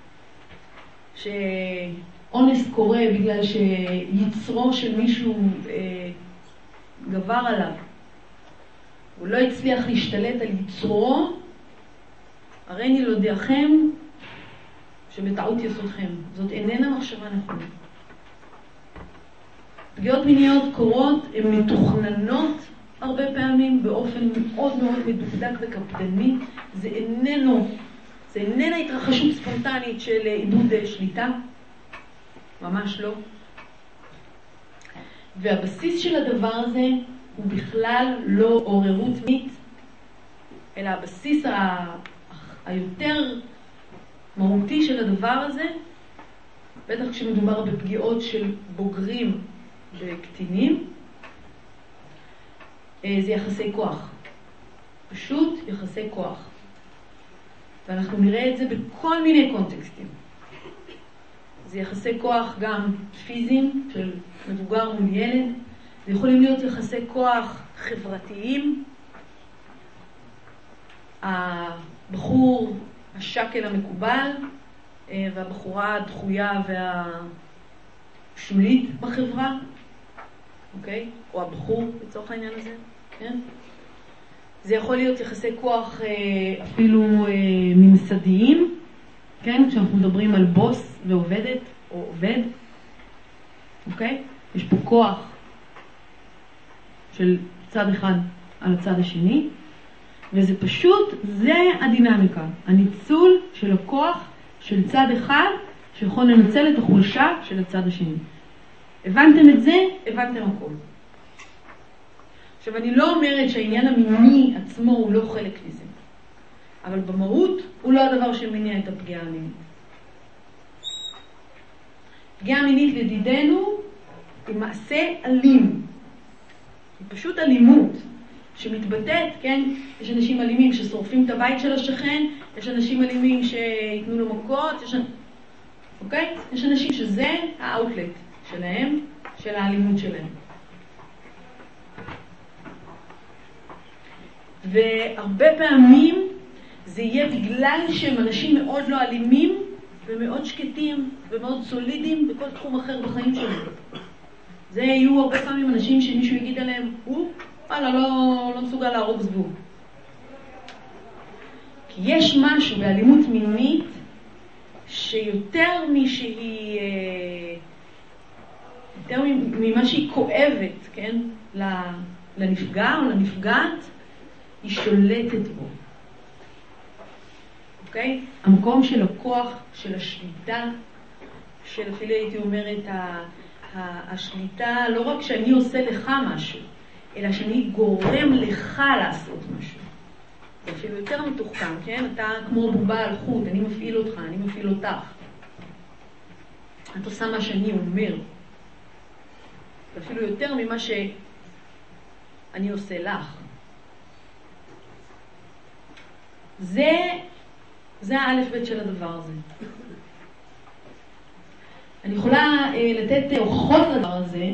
שאונס קורה בגלל שיצרו של מישהו אה, גבר עליו, הוא לא הצליח להשתלט על יצרו, הרי אני לא יודעכם שבטעות יסודכם. זאת איננה מחשבה נכונה. פגיעות מיניות קורות, הן מתוכננות הרבה פעמים באופן מאוד מאוד מדוקדק וקפדני. זה איננו, זה איננה התרחשות ספונטנית של איבוד שליטה. ממש לא. והבסיס של הדבר הזה הוא בכלל לא עוררות מינית, אלא הבסיס ה... היותר מהותי של הדבר הזה, בטח כשמדובר בפגיעות של בוגרים וקטינים, זה יחסי כוח. פשוט יחסי כוח. ואנחנו נראה את זה בכל מיני קונטקסטים. זה יחסי כוח גם פיזיים של מבוגר מול ילד, זה יכולים להיות יחסי כוח חברתיים. הבחור השקל המקובל והבחורה הדחויה והשולית בחברה, אוקיי? או הבחור בצורך העניין הזה, כן? זה יכול להיות יחסי כוח אפילו ממסדיים, כן? כשאנחנו מדברים על בוס ועובדת או עובד, אוקיי? יש פה כוח של צד אחד על הצד השני, וזה פשוט, זה הדינמיקה, הניצול של הכוח של צד אחד שיכול לנצל את החולשה של הצד השני. הבנתם את זה? הבנתם הכל. עכשיו, אני לא אומרת שהעניין המיני עצמו הוא לא חלק מזה, אבל במהות הוא לא הדבר שמניע את הפגיעה המינית. פגיעה מינית לדידנו היא מעשה אלים. היא פשוט אלימות שמתבטאת, כן? יש אנשים אלימים ששורפים את הבית של השכן, יש אנשים אלימים שיתנו לו מכות, יש, אוקיי? יש אנשים שזה האוטלט שלהם, של האלימות שלהם. והרבה פעמים זה יהיה בגלל שהם אנשים מאוד לא אלימים ומאוד שקטים ומאוד סולידיים בכל תחום אחר בחיים שלהם. זה יהיו הרבה פעמים אנשים שמישהו יגיד עליהם, הוא, וואלה, לא, לא מסוגל להרוג זבוב. כי יש משהו באלימות מינית שיותר משהיא, יותר ממה שהיא כואבת, כן, לנפגע או לנפגעת, היא שולטת בו. אוקיי? המקום של הכוח, של השליטה, של אפילו הייתי אומרת, השליטה, לא רק שאני עושה לך משהו, אלא שאני גורם לך לעשות משהו. זה אפילו יותר מתוחכם, כן? אתה כמו בובה על חוט, אני מפעיל אותך, אני מפעיל אותך. את עושה מה שאני אומר. זה אפילו יותר ממה שאני עושה לך. זה, זה האלף בית של הדבר הזה. אני יכולה אה, לתת הוכחות לדבר הזה.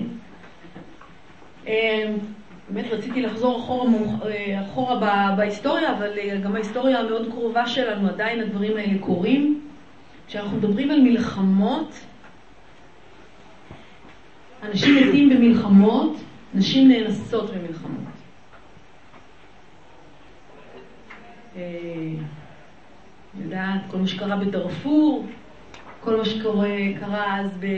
אה, באמת רציתי לחזור אחורה, אה, אחורה ב, בהיסטוריה, אבל אה, גם ההיסטוריה המאוד קרובה שלנו, עדיין הדברים האלה קורים. כשאנחנו מדברים על מלחמות, אנשים מתים במלחמות, נשים נאנסות במלחמות. יודעת, כל מה שקרה בדארפור, כל מה שקרה קרה אז ב...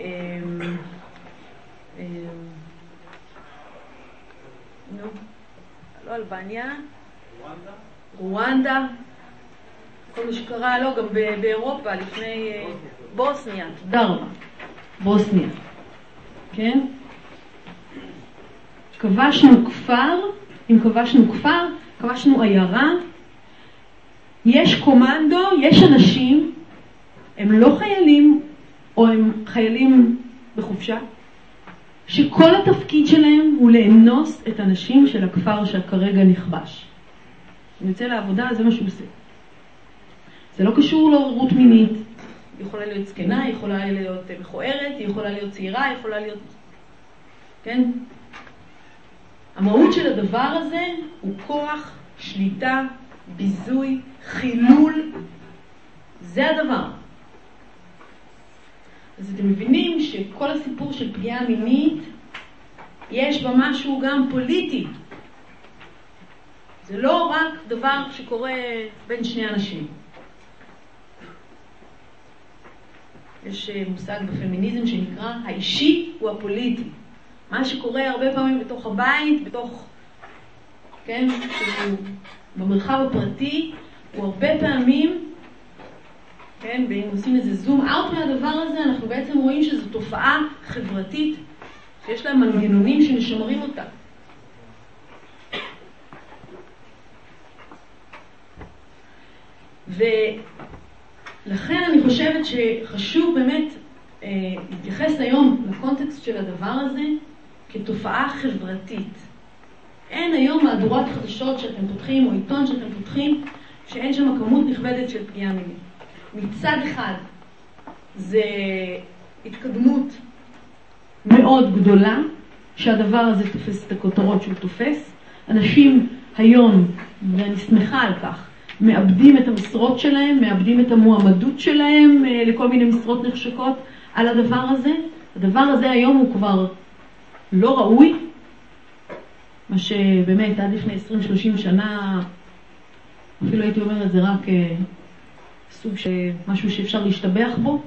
נו, לא אלבניה, רואנדה, רואנדה, כל מה שקרה, לא, גם באירופה, לפני בוסניה, דרמה, בוסניה, כן? כבשנו כפר, אם כבשנו כפר, כבשנו עיירה, יש קומנדו, יש אנשים, הם לא חיילים, או הם חיילים בחופשה, שכל התפקיד שלהם הוא לאנוס את האנשים של הכפר שכרגע נכבש. הוא יוצא לעבודה, זה מה שהוא עושה. זה לא קשור לעוררות מינית. היא יכולה להיות זקנה, היא יכולה להיות מכוערת, היא יכולה להיות צעירה, היא יכולה להיות... כן? המהות של הדבר הזה הוא כוח, שליטה, ביזוי, חילול. זה הדבר. אז אתם מבינים שכל הסיפור של פגיעה מינית, יש בה משהו גם פוליטי. זה לא רק דבר שקורה בין שני אנשים. יש מושג בפמיניזם שנקרא האישי הוא הפוליטי. מה שקורה הרבה פעמים בתוך הבית, בתוך, כן, במרחב הפרטי, הוא הרבה פעמים, כן, ואם עושים איזה זום אאוט מהדבר הזה, אנחנו בעצם רואים שזו תופעה חברתית, שיש לה מנגנונים שמשמרים אותה. ולכן אני חושבת שחשוב באמת אה, להתייחס היום לקונטקסט של הדבר הזה כתופעה חברתית. אין היום מהדורת חדשות שאתם פותחים או עיתון שאתם פותחים שאין שם כמות נכבדת של פגיעה מינית. מצד אחד זה התקדמות מאוד גדולה שהדבר הזה תופס את הכותרות שהוא תופס. אנשים היום, ואני שמחה על כך, מאבדים את המשרות שלהם, מאבדים את המועמדות שלהם לכל מיני משרות נחשקות על הדבר הזה. הדבר הזה היום הוא כבר לא ראוי, מה שבאמת עד לפני עשרים שלושים שנה, אפילו הייתי אומרת, זה רק סוג של משהו שאפשר להשתבח בו.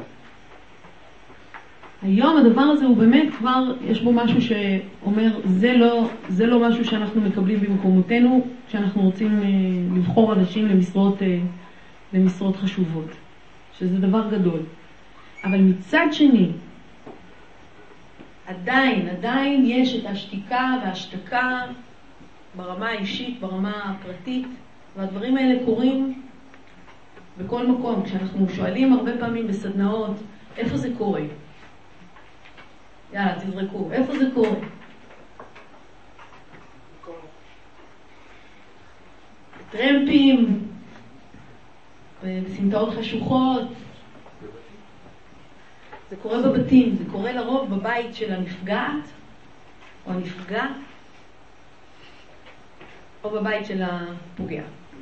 היום הדבר הזה הוא באמת כבר, יש בו משהו שאומר, זה לא, זה לא משהו שאנחנו מקבלים במקומותינו, כשאנחנו רוצים לבחור אנשים למשרות, למשרות חשובות, שזה דבר גדול. אבל מצד שני, עדיין, עדיין יש את השתיקה והשתקה ברמה האישית, ברמה הפרטית, והדברים האלה קורים בכל מקום. כשאנחנו שואלים הרבה פעמים בסדנאות, איפה זה קורה? יאללה, תזרקו, איפה זה קורה? טרמפים, בסמטאות חשוכות. זה קורה בבתים, זה קורה לרוב בבית של הנפגעת או הנפגע, או בבית של הפוגע.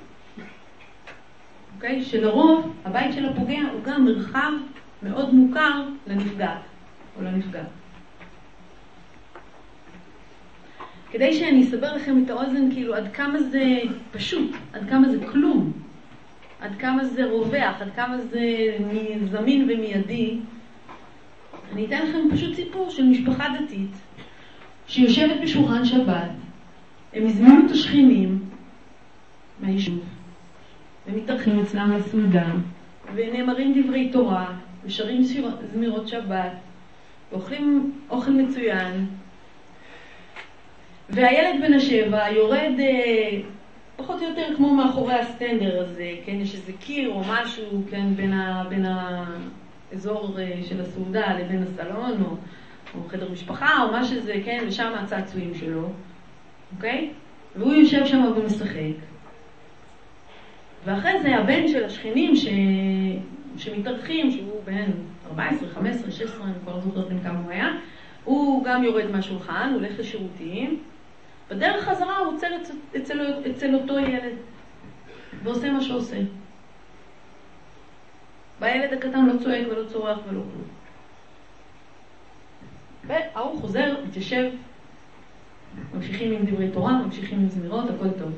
אוקיי? שלרוב הבית של הפוגע הוא גם מרחב מאוד מוכר לנפגעת או לנפגע. כדי שאני אסבר לכם את האוזן, כאילו עד כמה זה פשוט, עד כמה זה כלום, עד כמה זה רווח, עד כמה זה זמין ומיידי, אני אתן לכם פשוט סיפור של משפחה דתית שיושבת בשולחן שבת. הם הזמינו את השכנים מהיישוב ומתארחים אצלם לסעודה ונאמרים דברי תורה ושרים זמירות שבת ואוכלים אוכל מצוין, והילד בן השבע יורד אה, פחות או יותר כמו מאחורי הסטנדר הזה, כן, יש איזה קיר או משהו, כן, בין ה... בין ה אזור של הסעודה לבין הסלון, או, או חדר משפחה, או מה שזה, כן, ושם הצעצועים שלו, אוקיי? והוא יושב שם ומשחק. ואחרי זה הבן של השכנים ש... שמתארחים, שהוא בן ארבע עשרה, חמש עשרה, שש עשרה, אני כבר לא זוכרת כמה הוא היה, הוא גם יורד מהשולחן, הוא הולך לשירותים, בדרך חזרה הוא עוצר אצל, אצל, אצל אותו ילד, ועושה מה שעושה. והילד הקטן לא צועק ולא צורח ולא כלום. והוא חוזר, מתיישב, ממשיכים עם דברי תורה, ממשיכים עם זמירות, הכל טוב.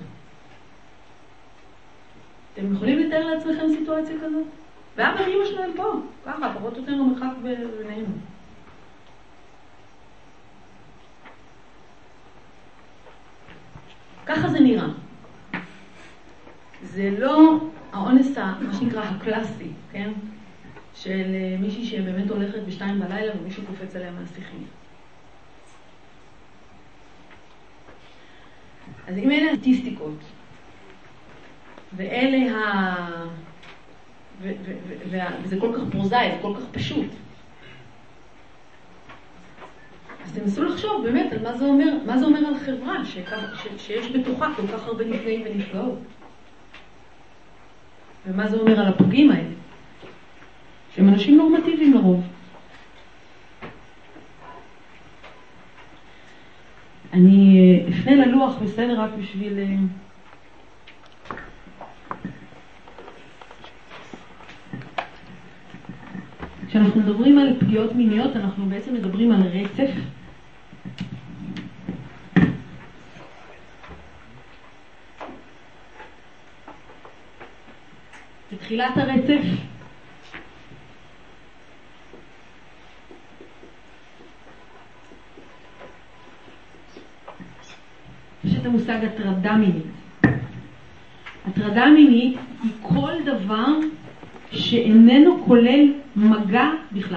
אתם יכולים לתאר לעצמכם סיטואציה כזאת? ואבא ואמא שלהם פה, ככה, פחות או יותר המרחק בינינו. ככה זה נראה. זה לא האונס, מה שנקרא הקלאסי, כן? של מישהי שבאמת הולכת בשתיים בלילה ומישהו קופץ עליה מהשיחים. אז אם אלה הסטטיסטיקות, ואלה ה... ו- ו- ו- ו- וזה כל כך פרוזאי, זה כל כך פשוט. אז תנסו לחשוב באמת על מה זה אומר, מה זה אומר על חברה ש- ש- שיש בתוכה כל כך הרבה נפגעים ונפגעות. ומה זה אומר על הפוגעים האלה, שהם אנשים נורמטיביים לרוב. אני אפנה ללוח בסדר רק בשביל... כשאנחנו מדברים על פגיעות מיניות, אנחנו בעצם מדברים על רצף. בתחילת הרצף, יש את המושג הטרדה מינית. הטרדה מינית היא כל דבר שאיננו כולל מגע בכלל.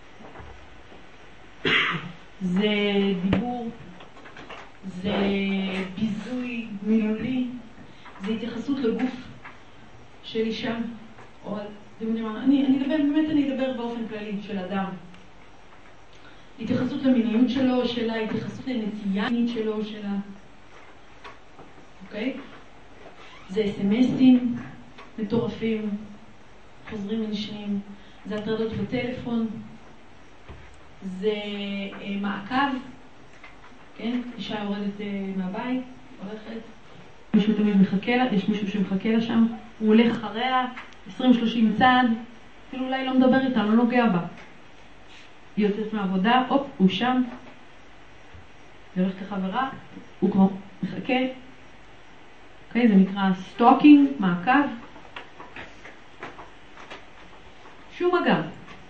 זה דיבור, זה ביזוי מילולי, זה התייחסות לגוף של אישה, או אני, אני אדבר, באמת אני אדבר באופן כללי של אדם. התייחסות למיניות שלו, שלה, התייחסות לנטייה מינית שלו, שלה. אוקיי? זה אס-אמסים מטורפים, חוזרים ונשנים, זה הטרדות בטלפון, זה אה, מעקב, כן? אישה יורדת אה, מהבית, הולכת, מישהו תמיד מחכה לה, יש מישהו שמחכה לה שם, הוא הולך אחריה, עשרים שלושים צעד, אפילו אולי לא מדבר איתה, לא נוגע בה. היא יוצאת מהעבודה, הופ, הוא שם, היא הולכת לחברה, הוא כבר מחכה. אוקיי, זה נקרא סטוקינג, מעקב. שום מגע.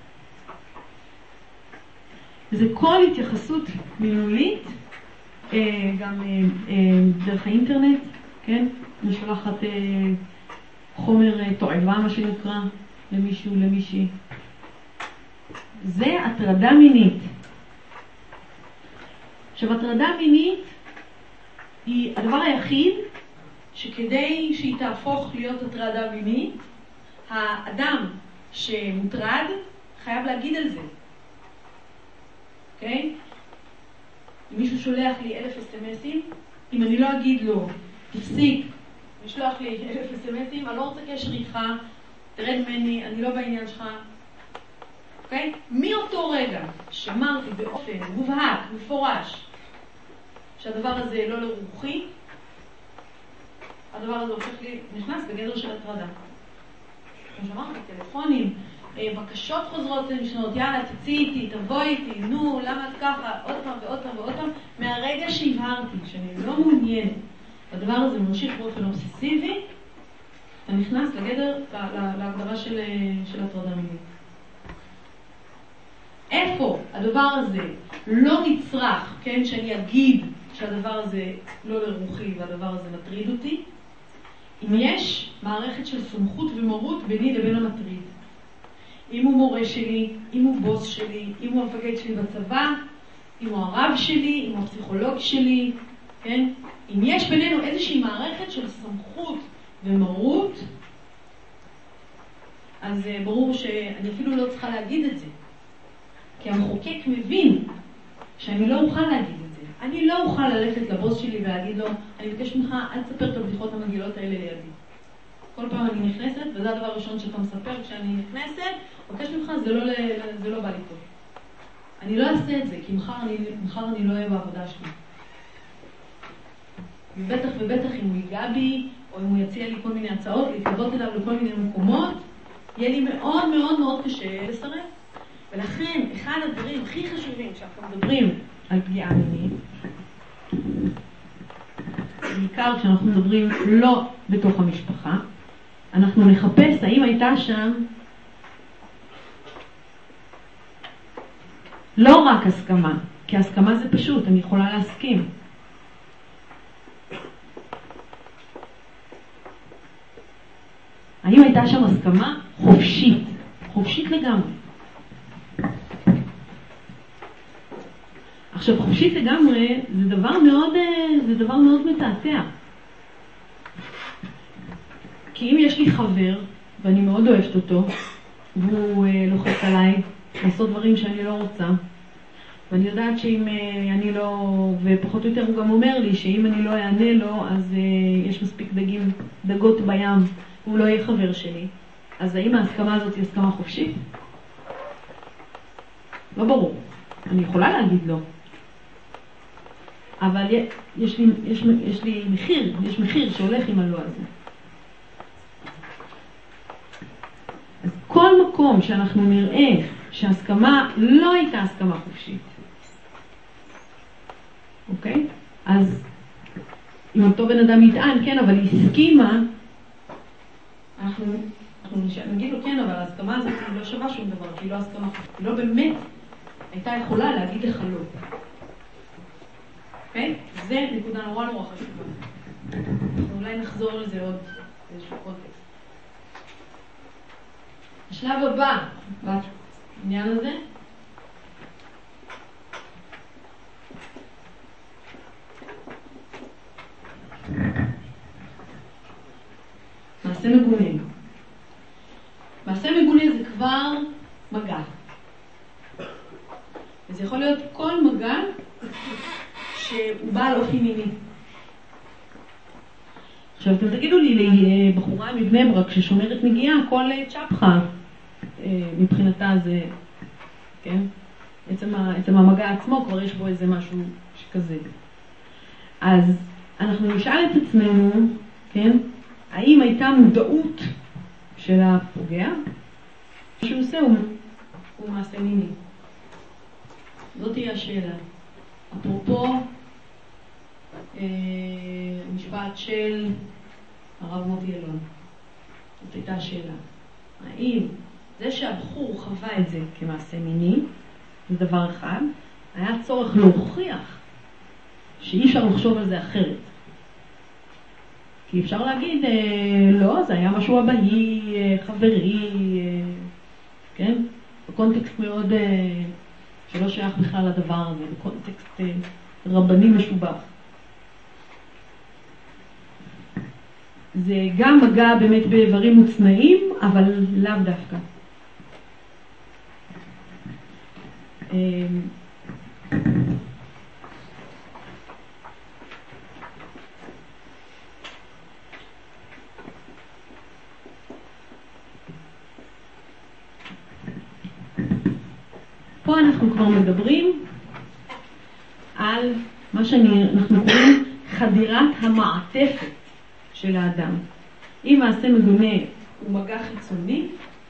זה כל התייחסות מילולית, אה, גם אה, אה, דרך האינטרנט, כן? אני שולחת אה, חומר אה, תועבה, מה שנקרא, למישהו, למישהי. זה הטרדה מינית. עכשיו, הטרדה מינית היא הדבר היחיד שכדי שהיא תהפוך להיות הטרדה מינית, האדם שמוטרד חייב להגיד על זה. אוקיי? אם מישהו שולח לי אלף אס-אמסים, אם אני לא אגיד לו, תפסיק, לשלוח לי אלף אס-אמסים, אני לא רוצה קשר איתך, תרד ממני, אני לא בעניין שלך. אוקיי? מאותו רגע שאמרתי באופן מובהק, מפורש, שהדבר הזה לא לרוחי, הדבר הזה הופך לי, נכנס בגדר של הטרדה. כמו שאמרתי, טלפונים, בקשות חוזרות ונשנות, יאללה, תצאי איתי, תבואי איתי, נו, למה את ככה, עוד פעם ועוד פעם ועוד פעם, מהרגע שהבהרתי שאני לא מעוניינת, הדבר הזה ממשיך באופן אובססיבי, אתה נכנס לגדר, להגדרה של, של הטרדה מינית. איפה הדבר הזה לא נצרך, כן, שאני אגיד שהדבר הזה לא לרוחי והדבר הזה מטריד אותי, אם יש מערכת של סמכות ומרות ביני לבין המטריד. אם הוא מורה שלי, אם הוא בוס שלי, אם הוא המפקד שלי בצבא, אם הוא הרב שלי, אם הוא הפסיכולוג שלי, כן? אם יש בינינו איזושהי מערכת של סמכות ומרות, אז ברור שאני אפילו לא צריכה להגיד את זה. כי המחוקק מבין שאני לא אוכל להגיד את זה. אני לא אוכל ללכת לבוס שלי ולהגיד לו, אני מבקש ממך, אל תספר את הבדיחות המגעילות האלה לידי. כל פעם אני נכנסת, וזה הדבר הראשון שאתה מספר כשאני נכנסת, מבקש ממך, זה לא, זה לא בא לי טוב. אני לא אעשה את זה, כי מחר אני, מחר אני לא אהיה בעבודה שלי. ובטח ובטח אם הוא ייגע בי, או אם הוא יציע לי כל מיני הצעות, להתלוות אליו לכל מיני מקומות, יהיה לי מאוד מאוד מאוד קשה לסרב. ולכן, אחד הדברים הכי חשובים כשאנחנו מדברים על פגיעה מינית, בעיקר כשאנחנו מדברים לא בתוך המשפחה, אנחנו נחפש האם הייתה שם לא רק הסכמה, כי הסכמה זה פשוט, אני יכולה להסכים. האם הייתה שם הסכמה חופשית, חופשית לגמרי. עכשיו, חופשית לגמרי זה דבר מאוד, זה דבר מאוד מתעתע. כי אם יש לי חבר, ואני מאוד אוהבת אותו, והוא לוחץ עליי לעשות דברים שאני לא רוצה, ואני יודעת שאם אני לא, ופחות או יותר הוא גם אומר לי שאם אני לא אענה לו, אז יש מספיק דגים, דגות בים, והוא לא יהיה חבר שלי. אז האם ההסכמה הזאת היא הסכמה חופשית? לא ברור. אני יכולה להגיד לא. אבל יש לי, יש, יש לי מחיר, יש מחיר שהולך עם הלא הזה. אז כל מקום שאנחנו נראה שההסכמה לא הייתה הסכמה חופשית, אוקיי? אז אם אותו בן אדם יטען, כן, אבל היא הסכימה, אנחנו, אנחנו נגיד לו, כן, אבל ההסכמה הזאת היא לא שווה שום דבר, כי היא לא הסכמה חופשית. היא לא באמת הייתה יכולה להגיד לך לא. אוקיי? זה נקודה נורא נורא חשובה. אנחנו אולי נחזור לזה עוד איזשהו קונטקסט. השלב הבא בעניין הזה, מעשה מגונה. מעשה מגונה זה כבר מגע. וזה יכול להיות כל מגע שהוא בעל אופי מיני. עכשיו אתם תגידו לי, בחורה מבני ברק ששומרת נגיעה, כל צ'פחה מבחינתה זה, כן? עצם, עצם המגע עצמו כבר יש בו איזה משהו שכזה. אז אנחנו נשאל את עצמנו, כן? האם הייתה מודעות של הפוגע? מה שהוא עושה הוא, הוא מעשה מיני. זאת תהיה השאלה. אפרופו אה, משפט של הרב מוטי אלון. זאת הייתה השאלה. האם זה שהבחור חווה את זה כמעשה מיני, זה דבר אחד, היה צורך להוכיח שאי אפשר לחשוב על זה אחרת. כי אפשר להגיד, אה, לא, זה היה משהו אבאי, אה, חברי, אה, כן? בקונטקסט מאוד אה, שלא שייך בכלל לדבר הזה, בקונטקסט אה, רבני משובח. זה גם מגע באמת באיברים מוצנעים, אבל לאו דווקא. אה, פה אנחנו כבר מדברים על מה שאנחנו קוראים חדירת המעטפת של האדם. אם מעשה מגונה הוא מגע חיצוני,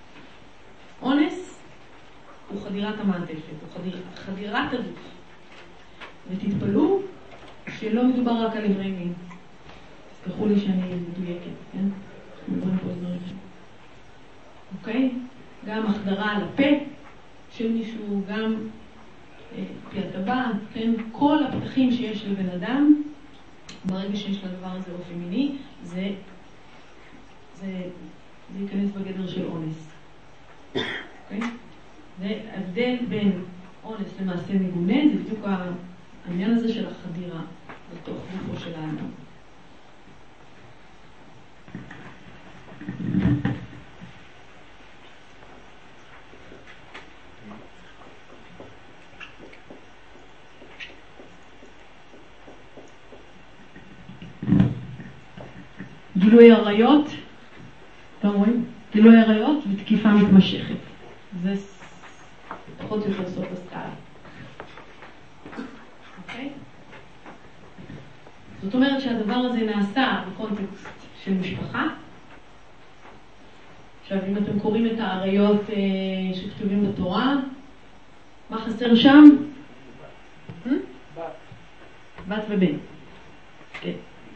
אונס הוא חדירת המעטפת, הוא חדיר, חדירת הגוף. ותתפלאו שלא מדובר רק על איברי מין. תסלחו לי שאני מדויקת, כן? מדברים פה דברים. אוקיי? גם החדרה על הפה של מישהו, גם אה, פי הטבעת, כן? כל הפתחים שיש לבן אדם, ברגע שיש לדבר הזה אופי מיני, זה, זה, זה ייכנס בגדר של אונס. אוקיי? זה הבדל בין אונס למעשה מגונה, זה בדיוק העניין הזה של החדירה לתוך גופו של האדם. גילוי עריות, אתם רואים? גילוי עריות ותקיפה מתמשכת. זה פחות או יותר סוף הסקאלה. אוקיי? זאת אומרת שהדבר הזה נעשה בקונטקסט של משפחה. עכשיו, אם אתם קוראים את העריות אה, שכתובים בתורה, מה חסר שם? בת. בת ובן. כן.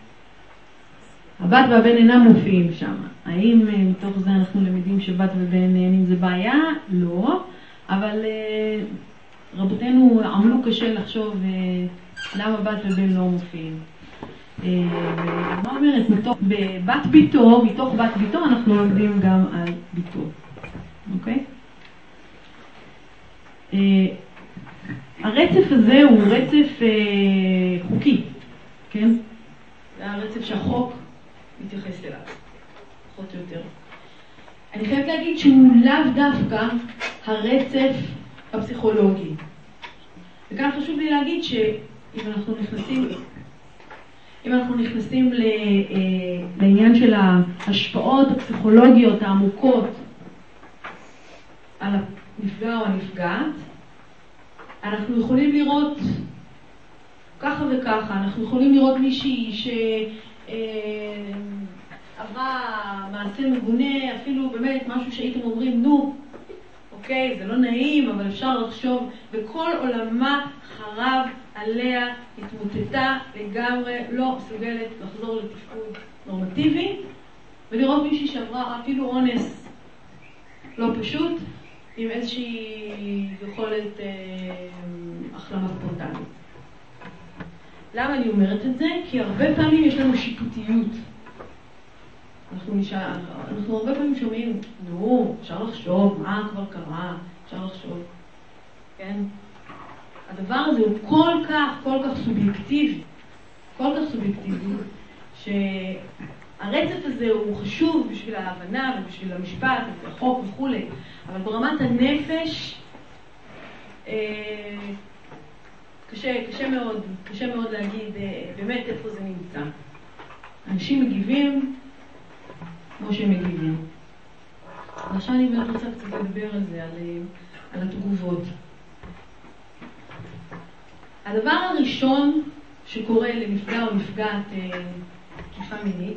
הבת והבן אינם מופיעים שם. האם אה, מתוך זה אנחנו למדים שבת ובן אין זה בעיה? לא. אבל אה, רבותינו עמלו קשה לחשוב אה, למה בת ובן לא מופיעים. מה אומרת? מתוך בת ביתו, מתוך בת ביתו אנחנו לומדים גם על ביתו. אוקיי? הרצף הזה הוא רצף אה, חוקי, כן? זה הרצף שהחוק מתייחס אליו, פחות או יותר. אני חייבת להגיד שהוא לאו דווקא הרצף הפסיכולוגי. וכאן חשוב לי להגיד שאם אנחנו נכנסים, אם אנחנו נכנסים ל, אה, לעניין של ההשפעות הפסיכולוגיות העמוקות על הנפגע או הנפגעת, אנחנו יכולים לראות ככה וככה, אנחנו יכולים לראות מישהי שעברה מעשה מגונה, אפילו באמת משהו שהייתם אומרים, נו, אוקיי, זה לא נעים, אבל אפשר לחשוב, וכל עולמה חרב עליה, התמוטטה לגמרי, לא מסוגלת לחזור לתפקוד נורמטיבי, ולראות מישהי שעברה אפילו אונס לא פשוט, עם איזושהי יכולת אה, החלמה ספונטנית. למה אני אומרת את זה? כי הרבה פעמים יש לנו שיפוטיות. אנחנו, נשאר, אנחנו הרבה פעמים שומעים, נו, אפשר לחשוב, מה כבר קרה, אפשר לחשוב. כן? הדבר הזה הוא כל כך, כל כך סובייקטיבי, כל כך סובייקטיבי, שהרצף הזה הוא חשוב בשביל ההבנה ובשביל המשפט ובחוק וכו'. אבל ברמת הנפש, אה, קשה, קשה מאוד, קשה מאוד להגיד אה, באמת איפה זה נמצא. אנשים מגיבים כמו שהם מגיבים. עכשיו אני באמת רוצה קצת לדבר על זה, על, על התגובות. הדבר הראשון שקורה לנפגע או נפגעת תקיפה אה, מינית,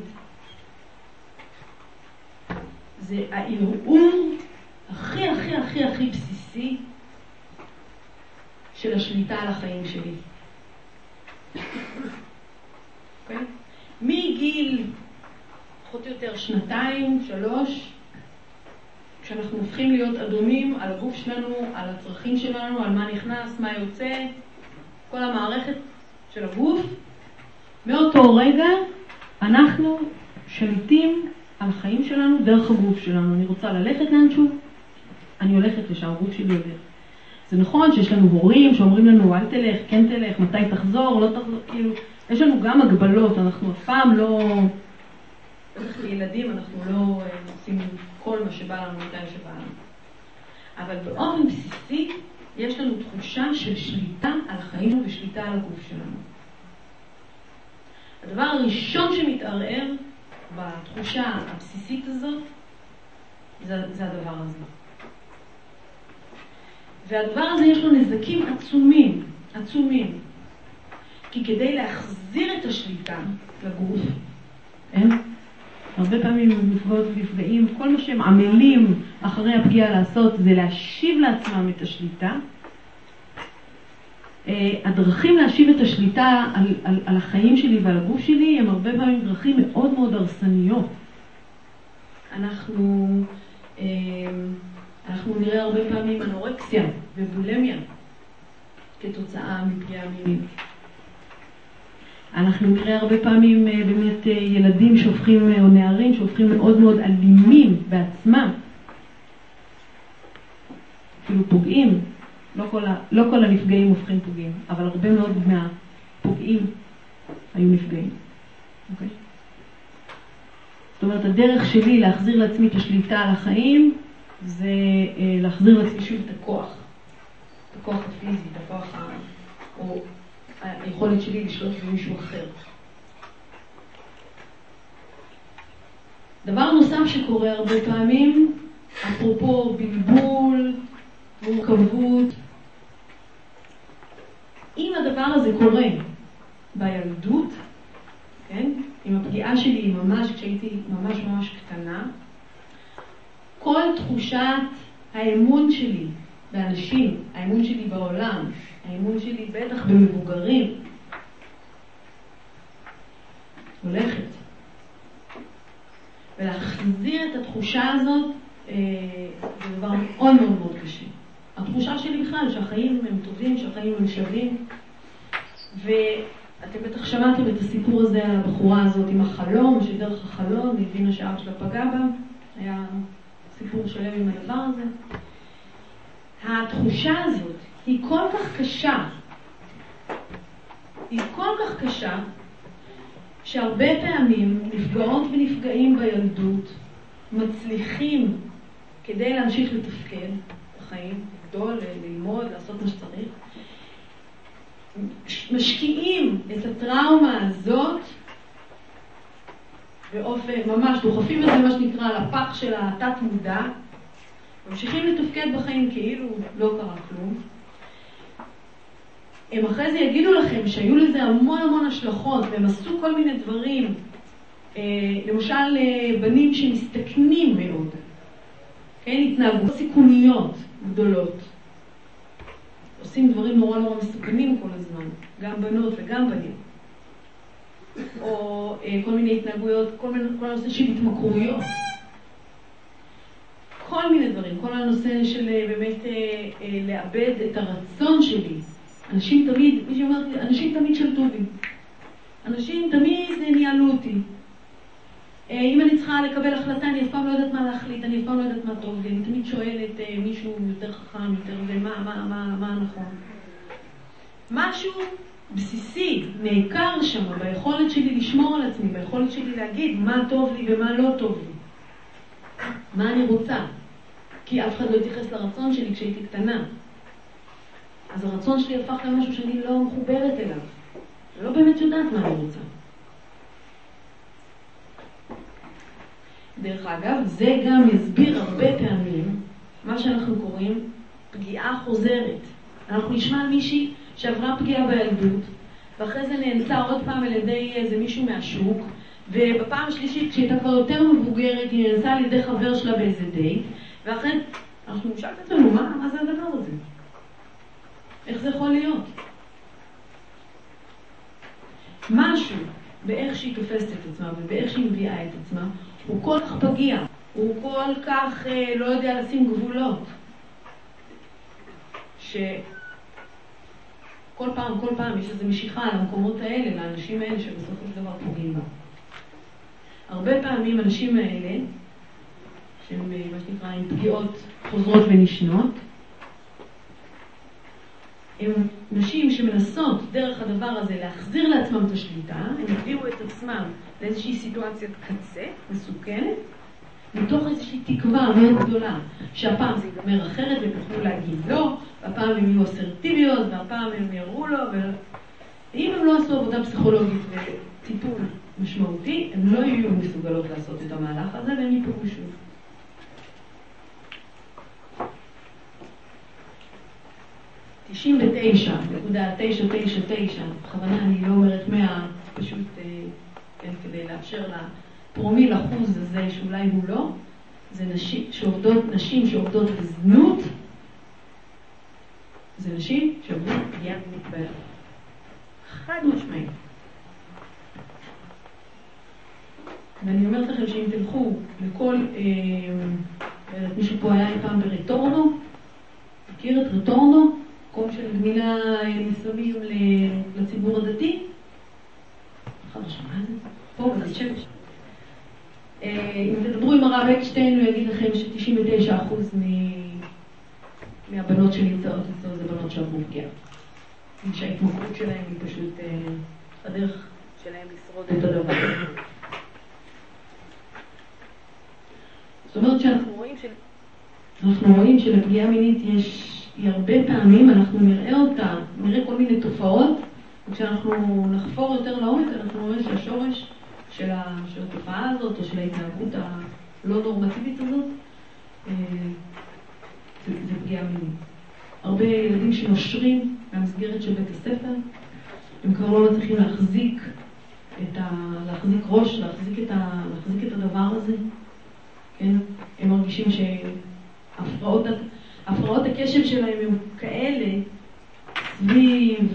זה הערעור הכי הכי הכי הכי בסיסי של השליטה על החיים שלי. Okay? מגיל פחות או יותר שנתיים, שלוש, כשאנחנו הופכים להיות אדומים על הגוף שלנו, על הצרכים שלנו, על מה נכנס, מה יוצא, כל המערכת של הגוף, מאותו רגע אנחנו שליטים על החיים שלנו דרך הגוף שלנו. אני רוצה ללכת לאנשהו, אני הולכת לשם, הגוף שלי הולך. זה נכון שיש לנו הורים שאומרים לנו, אל תלך, כן תלך, מתי תחזור, לא תחזור, כאילו, יש לנו גם הגבלות, אנחנו אף פעם לא, בטח לילדים אנחנו לא עושים כל מה שבא לנו, מתי שבא לנו. אבל באופן בסיסי, יש לנו תחושה של שליטה על החיים ושליטה על הגוף שלנו. הדבר הראשון שמתערער בתחושה הבסיסית הזאת, זה, זה הדבר הזה. והדבר הזה יש לו נזקים עצומים, עצומים. כי כדי להחזיר את השליטה לגוף, כן? הרבה פעמים נפגעות ונפגעים, כל מה שהם עמלים אחרי הפגיעה לעשות זה להשיב לעצמם את השליטה. הדרכים להשיב את השליטה על, על, על החיים שלי ועל הגוף שלי הם הרבה פעמים דרכים מאוד מאוד הרסניות. אנחנו, אנחנו נראה הרבה פעמים אנורקסיה ובולמיה כתוצאה מפגיעה מינית. אנחנו נראה הרבה פעמים באמת ילדים שהופכים, או נערים שהופכים מאוד מאוד אלימים בעצמם. אפילו פוגעים. לא כל, ה, לא כל הנפגעים הופכים פוגעים, אבל הרבה מאוד מהפוגעים היו נפגעים. אוקיי? זאת אומרת, הדרך שלי להחזיר לעצמי את השליטה על החיים, זה אה, להחזיר לעצמי שוב את הכוח. את הכוח הפיזי, את הכוח ה... או היכולת שלי לשלוט במישהו אחר. דבר נוסף שקורה הרבה פעמים, אפרופו בלבול, מורכבות, אם הדבר הזה קורה בילדות, כן? אם הפגיעה שלי היא ממש, כשהייתי ממש ממש קטנה, כל תחושת האמון שלי באנשים, האמון שלי בעולם, האמון שלי בטח במבוגרים, הולכת. ולהחזיר את התחושה הזאת אה, זה דבר מאוד מאוד מאוד קשה. התחושה שלי בכלל שהחיים הם טובים, שהחיים הם שווים. ואתם בטח שמעתם את הסיפור הזה על הבחורה הזאת עם החלום, שדרך החלום היא הבינה שאבא שלה פגע בה. היה סיפור שלם עם הדבר הזה. התחושה הזאת היא כל כך קשה, היא כל כך קשה, שהרבה פעמים נפגעות ונפגעים בילדות מצליחים כדי להמשיך לתפקד בחיים, לגדול, ללמוד, לעשות מה שצריך, משקיעים את הטראומה הזאת באופן, ממש דוחפים את זה מה שנקרא לפח של התת מודע, ממשיכים לתפקד בחיים כאילו לא קרה כלום. הם אחרי זה יגידו לכם שהיו לזה המון המון השלכות, והם עשו כל מיני דברים, אה, למשל בנים שמסתכנים מאוד, כן? התנהגות סיכוניות גדולות. עושים דברים נורא נורא מסוכנים כל הזמן, גם בנות וגם בנים. או אה, כל מיני התנהגויות, כל מיני, כל הנושא של התמכרויות. כל מיני דברים, כל הנושא של באמת אה, אה, לאבד את הרצון שלי. אנשים תמיד, מי שאומר, אנשים תמיד שלטו בי. אנשים תמיד ניהלו אותי. אה, אם אני צריכה לקבל החלטה, אני אף פעם לא יודעת מה להחליט, אני אף פעם לא יודעת מה טוב לי. אני תמיד שואלת אה, מישהו יותר חכם, יותר זה, מה, מה, מה, מה נכון. משהו בסיסי, נעקר שם, ביכולת שלי לשמור על עצמי, ביכולת שלי להגיד מה טוב לי ומה לא טוב לי. מה אני רוצה? כי אף אחד לא התייחס לרצון שלי כשהייתי קטנה. אז הרצון שלי הפך למשהו שאני לא מחוברת אליו. אני לא באמת יודעת מה אני רוצה. דרך אגב, זה גם יסביר הרבה פעמים מה שאנחנו קוראים פגיעה חוזרת. אנחנו נשמע על מישהי שעברה פגיעה בילדות, ואחרי זה נאנסה עוד פעם על ידי איזה מישהו מהשוק, ובפעם השלישית, כשהייתה כבר יותר מבוגרת, היא נאנסה על ידי חבר שלה באיזה דייט, ואחרי, אנחנו נשאל את עצמנו, מה, מה זה הדבר הזה? איך זה יכול להיות? משהו באיך שהיא תופסת את עצמה ובאיך שהיא מביאה את עצמה, הוא כל כך פגיע, הוא כל כך אה, לא יודע לשים גבולות, שכל פעם, כל פעם יש איזו משיכה למקומות האלה, לאנשים האלה שבסופו של דבר פוגעים בה. הרבה פעמים אנשים האלה, שהם מה שנקרא עם פגיעות חוזרות ונשנות, הם נשים שמנסות דרך הדבר הזה להחזיר לעצמם את השליטה, הם הביאו את עצמם לאיזושהי סיטואציית קצה, מסוכנת, מתוך איזושהי תקווה מאוד גדולה, שהפעם זה ייגמר אחרת והם יוכלו להגיד לא, והפעם הם יהיו אסרטיביות, והפעם הם יראו לו, ואם הם לא עשו עבודה פסיכולוגית וטיפול משמעותי, הם לא יהיו מסוגלות לעשות את המהלך הזה, והם ייפגעו שוב. תשעים ותשע נקודה תשע תשע תשע, בכוונה אני לא אומרת מאה, פשוט כן, כדי לאפשר לפרומיל אחוז הזה שאולי הוא לא, זה נשים שעובדות, נשים שעובדות בזנות, זה נשים שעובדות פגיעה מינית, חד משמעית. ואני אומרת לכם שאם תלכו לכל, אה, מישהו פה היה פעם ברטורנו, מכיר את רטורנו? מקום של גמילה מסמים לציבור הדתי. אחד השמע הזה? פה, בזה שמש. אם תדברו עם הרב אקשטיין, הוא יגיד לכם ש-תשעים ותשע אחוז מהבנות שנמצאות אצלו זה בנות שעברו פגיעה. שההתמכרות שלהם היא פשוט הדרך שלהם לשרוד את הדבר. זאת אומרת שאנחנו רואים של... אנחנו רואים שלפגיעה מינית יש... היא הרבה פעמים, אנחנו נראה אותה, נראה כל מיני תופעות, וכשאנחנו נחפור יותר לעומק, אנחנו רואים שהשורש של, ה, של התופעה הזאת, או של ההתנהגות הלא נורמטיבית הזאת, זה, זה פגיעה מינית. הרבה ילדים שנושרים מהמסגרת של בית הספר, הם כבר לא מצליחים להחזיק, את ה, להחזיק ראש, להחזיק את, ה, להחזיק את הדבר הזה. כן? הם מרגישים שהפרעות... הפרעות הקשב שלהם הם כאלה סביב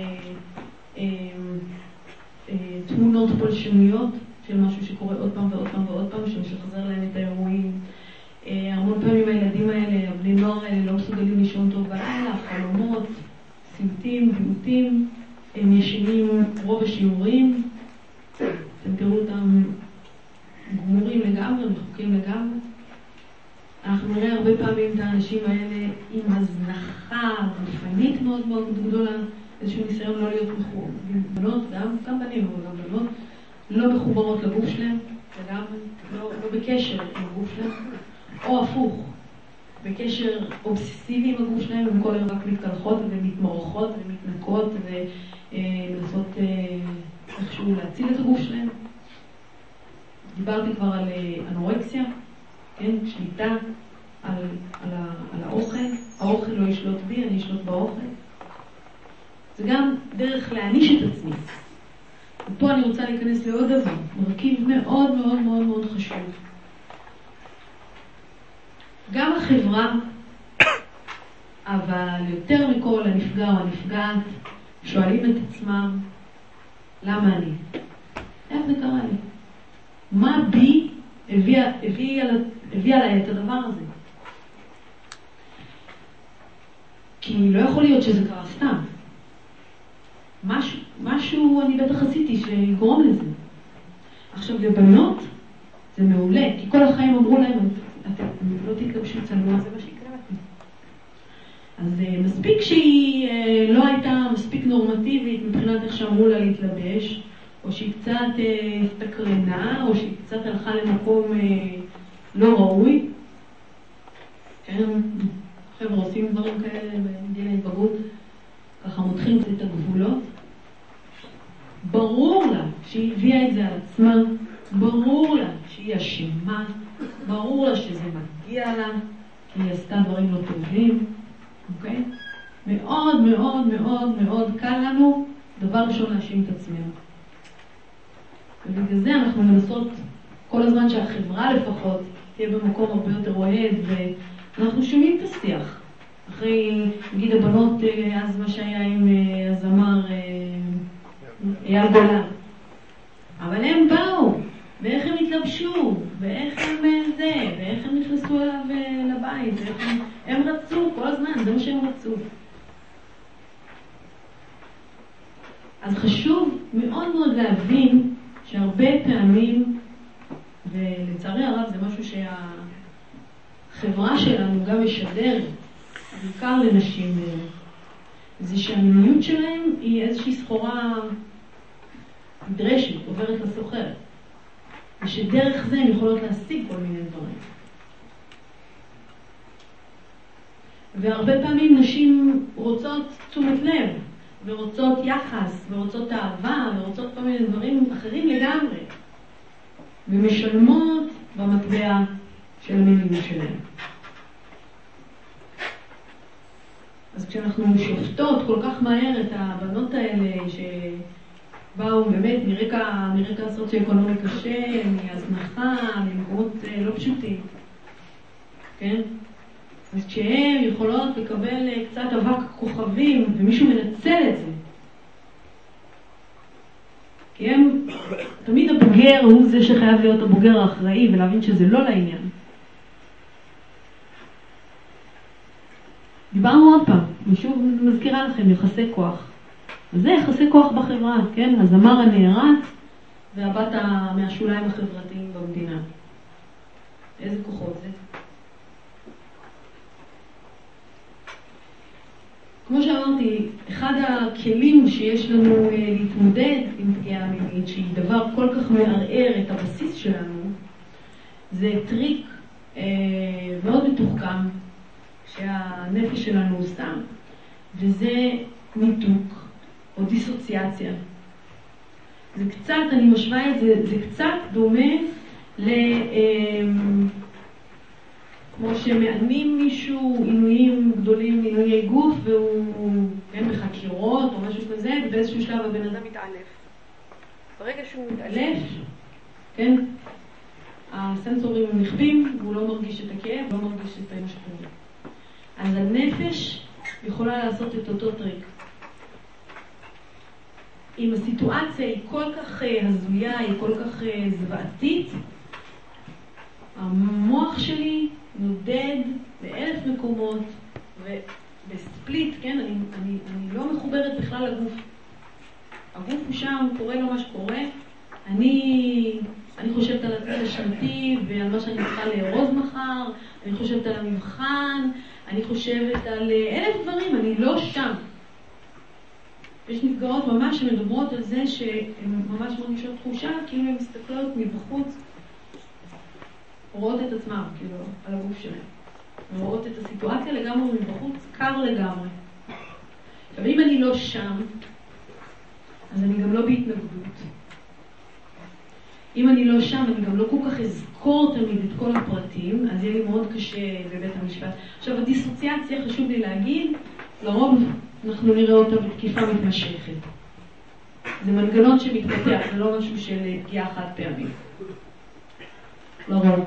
תמונות פולשניות של משהו שקורה עוד פעם ועוד פעם ועוד פעם, שמשחזר להם את האירועים. המון פעמים הילדים האלה, הבני נוער האלה, לא מסוגלים לישון טוב בלילה, חלומות, סיוטים, ביוטים, הם ישנים רוב השיעורים, אתם תראו אותם גמורים לגמרי, מחוקים לגמרי. אנחנו נראה הרבה פעמים את האנשים האלה עם הזנחה גופנית מאוד מאוד גדולה, איזשהו ניסיון לא להיות מחוברים, בנות, גם, גם בנים, אבל גם בנות, לא מחוברות לגוף שלהם, וגם לא, לא בקשר עם הגוף שלהם, או הפוך, בקשר אובססיבי עם הגוף שלהם, הם כל היום רק מתקלחות ומתמרחות ומתנקות ומנסות איכשהו להציל את הגוף שלהם. דיברתי כבר על אנורקסיה, כן? שליטה על, על, ה, על האוכל, האוכל לא ישלוט בי, אני אשלוט באוכל. זה גם דרך להעניש את עצמי. ופה אני רוצה להיכנס לעוד דבר, מרכיב מאוד מאוד מאוד מאוד חשוב. גם החברה, אבל יותר מכל הנפגע או הנפגעת, שואלים את עצמם, למה אני? איך זה קרה לי? מה בי הביאה הביא הביא עליי את הדבר הזה? כי לא יכול להיות שזה קרה סתם. משהו, משהו אני בטח עשיתי שיגרום לזה. עכשיו, לבנות זה מעולה, כי כל החיים אמרו להם, אתם לא תתלבשו צנוע, זה מה שיקרה לכם. אז מספיק שהיא לא הייתה מספיק נורמטיבית מבחינת איך שאמרו לה להתלבש, או שהיא קצת הסתקרנה, או שהיא קצת הלכה למקום לא ראוי. כן, חבר'ה עושים דברים כאלה בגיל ההתבגרות, ככה מותחים את הגבולות. ברור לה שהיא הביאה את זה על עצמה, ברור לה שהיא אשמה, ברור לה שזה מגיע לה, כי היא עשתה דברים לא טובים, אוקיי? מאוד מאוד מאוד מאוד קל לנו דבר ראשון להאשים את עצמנו. ובגלל זה אנחנו מנסות כל הזמן שהחברה לפחות תהיה במקום הרבה יותר אוהד, ואנחנו שומעים את השיח. אחרי, נגיד הבנות, אז מה שהיה עם הזמר אייל גולן. אבל הם באו, ואיך הם התלבשו, ואיך הם זה, ואיך הם נכנסו אליו לבית, ואיך הם, הם רצו כל הזמן, זה מה שהם רצו. אז חשוב מאוד מאוד להבין שהרבה פעמים, ולצערי הרב זה משהו שהחברה שלנו גם משדרת, בעיקר לנשים, זה שהמיניות שלהם היא איזושהי סחורה נדרשת, עוברת לסוחרת. ושדרך זה הן יכולות להשיג כל מיני דברים. והרבה פעמים נשים רוצות תשומת לב, ורוצות יחס, ורוצות אהבה, ורוצות כל מיני דברים אחרים לגמרי. ומשלמות במטבע של המיניות שלהם. אז כשאנחנו שופטות כל כך מהר את הבנות האלה שבאו באמת מרקע, מרקע סוציו-אקונומי קשה, מהזנחה, ממקומות לא פשוטים, כן? אז כשהן יכולות לקבל קצת אבק כוכבים ומישהו מנצל את זה, כי הם, תמיד הבוגר הוא זה שחייב להיות הבוגר האחראי ולהבין שזה לא לעניין. דיברנו עוד פעם, ושוב מזכירה לכם, יחסי כוח. אז זה יחסי כוח בחברה, כן? הזמר הנערץ והבת מהשוליים החברתיים במדינה. איזה כוחות זה? כמו שאמרתי, אחד הכלים שיש לנו להתמודד עם פגיעה מינית, שהיא דבר כל כך מערער את הבסיס שלנו, זה טריק אה, מאוד מתוחכם, שהנפש שלנו עושה, וזה ניתוק או דיסוציאציה. זה קצת, אני משווה את זה, זה קצת דומה ל... כמו שמענים מישהו עינויים גדולים, עינויי גוף, והוא כן, בחקירות או משהו כזה, ובאיזשהו שלב הבן אדם מתעלף. ברגע שהוא מתעלף, כן, הסנסורים הם נכבים, והוא לא מרגיש את הכאב, לא מרגיש את מה שקורה. אז הנפש יכולה לעשות את אותו טריק. אם הסיטואציה היא כל כך הזויה, היא כל כך זוועתית, המוח שלי נודד באלף מקומות ובספליט, כן, אני, אני, אני לא מחוברת בכלל לגוף. הגוף הוא שם, קורה לו מה שקורה. אני, אני חושבת על הצד השנתי ועל מה שאני צריכה לארוז מחר, אני חושבת על המבחן, אני חושבת על אלף דברים, אני לא שם. יש נפגעות ממש שמדברות על זה שהן ממש מרגישות תחושה, כאילו הן מסתכלות מבחוץ, רואות את עצמם, כאילו, על הגוף שלהן. רואות את הסיטואציה לגמרי מבחוץ, קר לגמרי. עכשיו, אם אני לא שם, אז אני גם לא בהתנגדות. אם אני לא שם, אני גם לא כל כך אזכור תמיד את כל הפרטים, אז יהיה לי מאוד קשה בבית המשפט. עכשיו, הדיסוציאציה, חשוב לי להגיד, לרוב אנחנו נראה אותה בתקיפה מתמשכת. זה מנגנון שמתפתח, זה לא משהו של פגיעה חד פעמית. לרוב.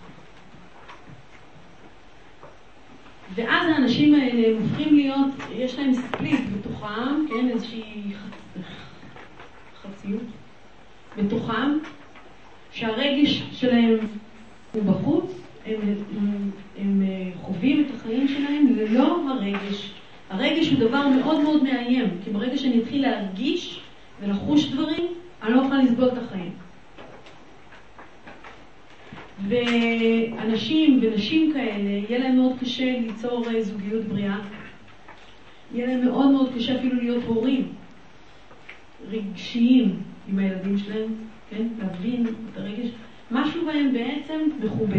ואז האנשים האלה הופכים להיות, יש להם ספליט בתוכם, כן, איזושהי חציות בתוכם, שהרגש שלהם הוא בחוץ, הם, הם, הם חווים את החיים שלהם ללא הרגש. הרגש הוא דבר מאוד מאוד מאיים, כי ברגע שאני אתחיל להרגיש ולחוש דברים, אני לא אוכל לסבול את החיים. ואנשים ונשים כאלה, יהיה להם מאוד קשה ליצור זוגיות בריאה. יהיה להם מאוד מאוד קשה אפילו להיות הורים רגשיים עם הילדים שלהם, כן? להבין את הרגש. משהו בהם בעצם מחובה.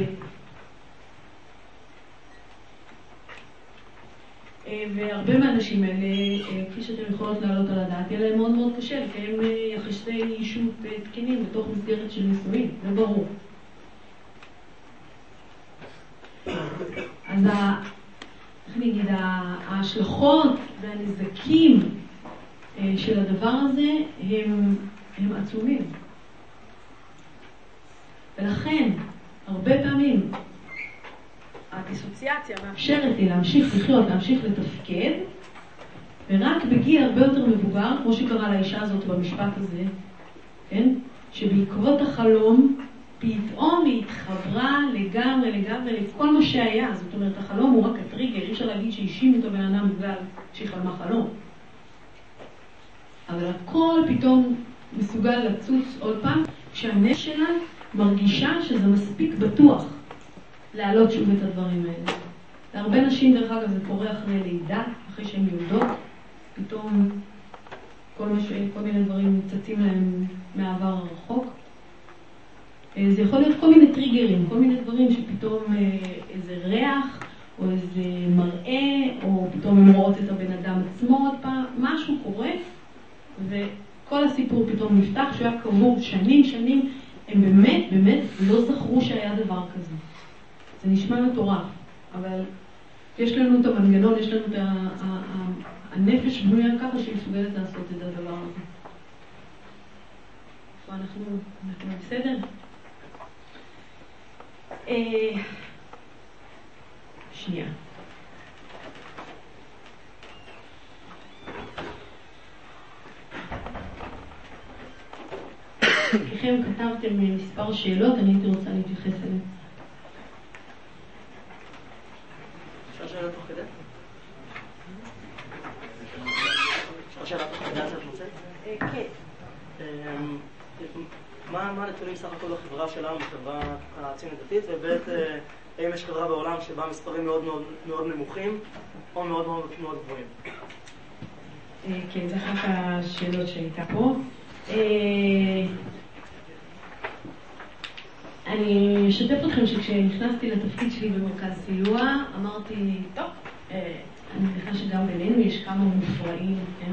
והרבה מהאנשים האלה, כפי שאתם יכולות לעלות על הדעת, יהיה להם מאוד מאוד קשה לקיים יחסי אישות תקינים בתוך מסגרת של נישואים, זה ברור. אז איך נגיד, ההשלכות והנזקים של הדבר הזה הם, הם עצומים. ולכן, הרבה פעמים, הדיסוציאציה מאפשרת לי להמשיך לחיות, להמשיך לתפקד, ורק בגיל הרבה יותר מבוגר, כמו שקרה לאישה הזאת במשפט הזה, כן? שבעקבות החלום, פתאום היא התחברה לגמרי, לגמרי, לכל מה שהיה. זאת אומרת, החלום הוא רק הטריגר, אי אפשר להגיד שהאשים אותו בן אדם בגלל שהיא חלמה חלום. אבל הכל פתאום מסוגל לצוץ עוד פעם, כשהנפש שלה מרגישה שזה מספיק בטוח להעלות שוב את הדברים האלה. להרבה נשים, דרך אגב, זה קורה אחרי לידה, אחרי שהן יולדות, פתאום כל, מש... כל מיני דברים צצים להם מהעבר הרחוק. זה יכול להיות כל מיני טריגרים, כל מיני דברים שפתאום איזה ריח, או איזה מראה, או פתאום הם רואות את הבן אדם עצמו עוד פעם, משהו קורה, וכל הסיפור פתאום נפתח, שהוא היה קבור שנים שנים, הם באמת, באמת לא זכרו שהיה דבר כזה. זה נשמע מטורף, אבל יש לנו את המנגנון, יש לנו את הנפש בנויה ככה שמסוגלת לעשות את הדבר הזה. אנחנו, אנחנו בסדר? אה, שנייה. לכם כתבתם מספר שאלות, אני הייתי רוצה להתייחס אליהן. אפשר שאלה תוך כדי? אפשר שאלה תוך כדי, אז את מוצאת? כן. מה הנתונים סך הכל בחברה שלנו, בחברה הציונית דתית, ובאמת האם יש חברה בעולם שבה מספרים מאוד מאוד נמוכים או מאוד מאוד מאוד גבוהים? כן, זה אחת השאלות שהייתה פה. אני אשתף אתכם שכשנכנסתי לתפקיד שלי במרכז סיוע, אמרתי, טוב, אני מניחה שגם בינינו יש כמה מופרעים, כן?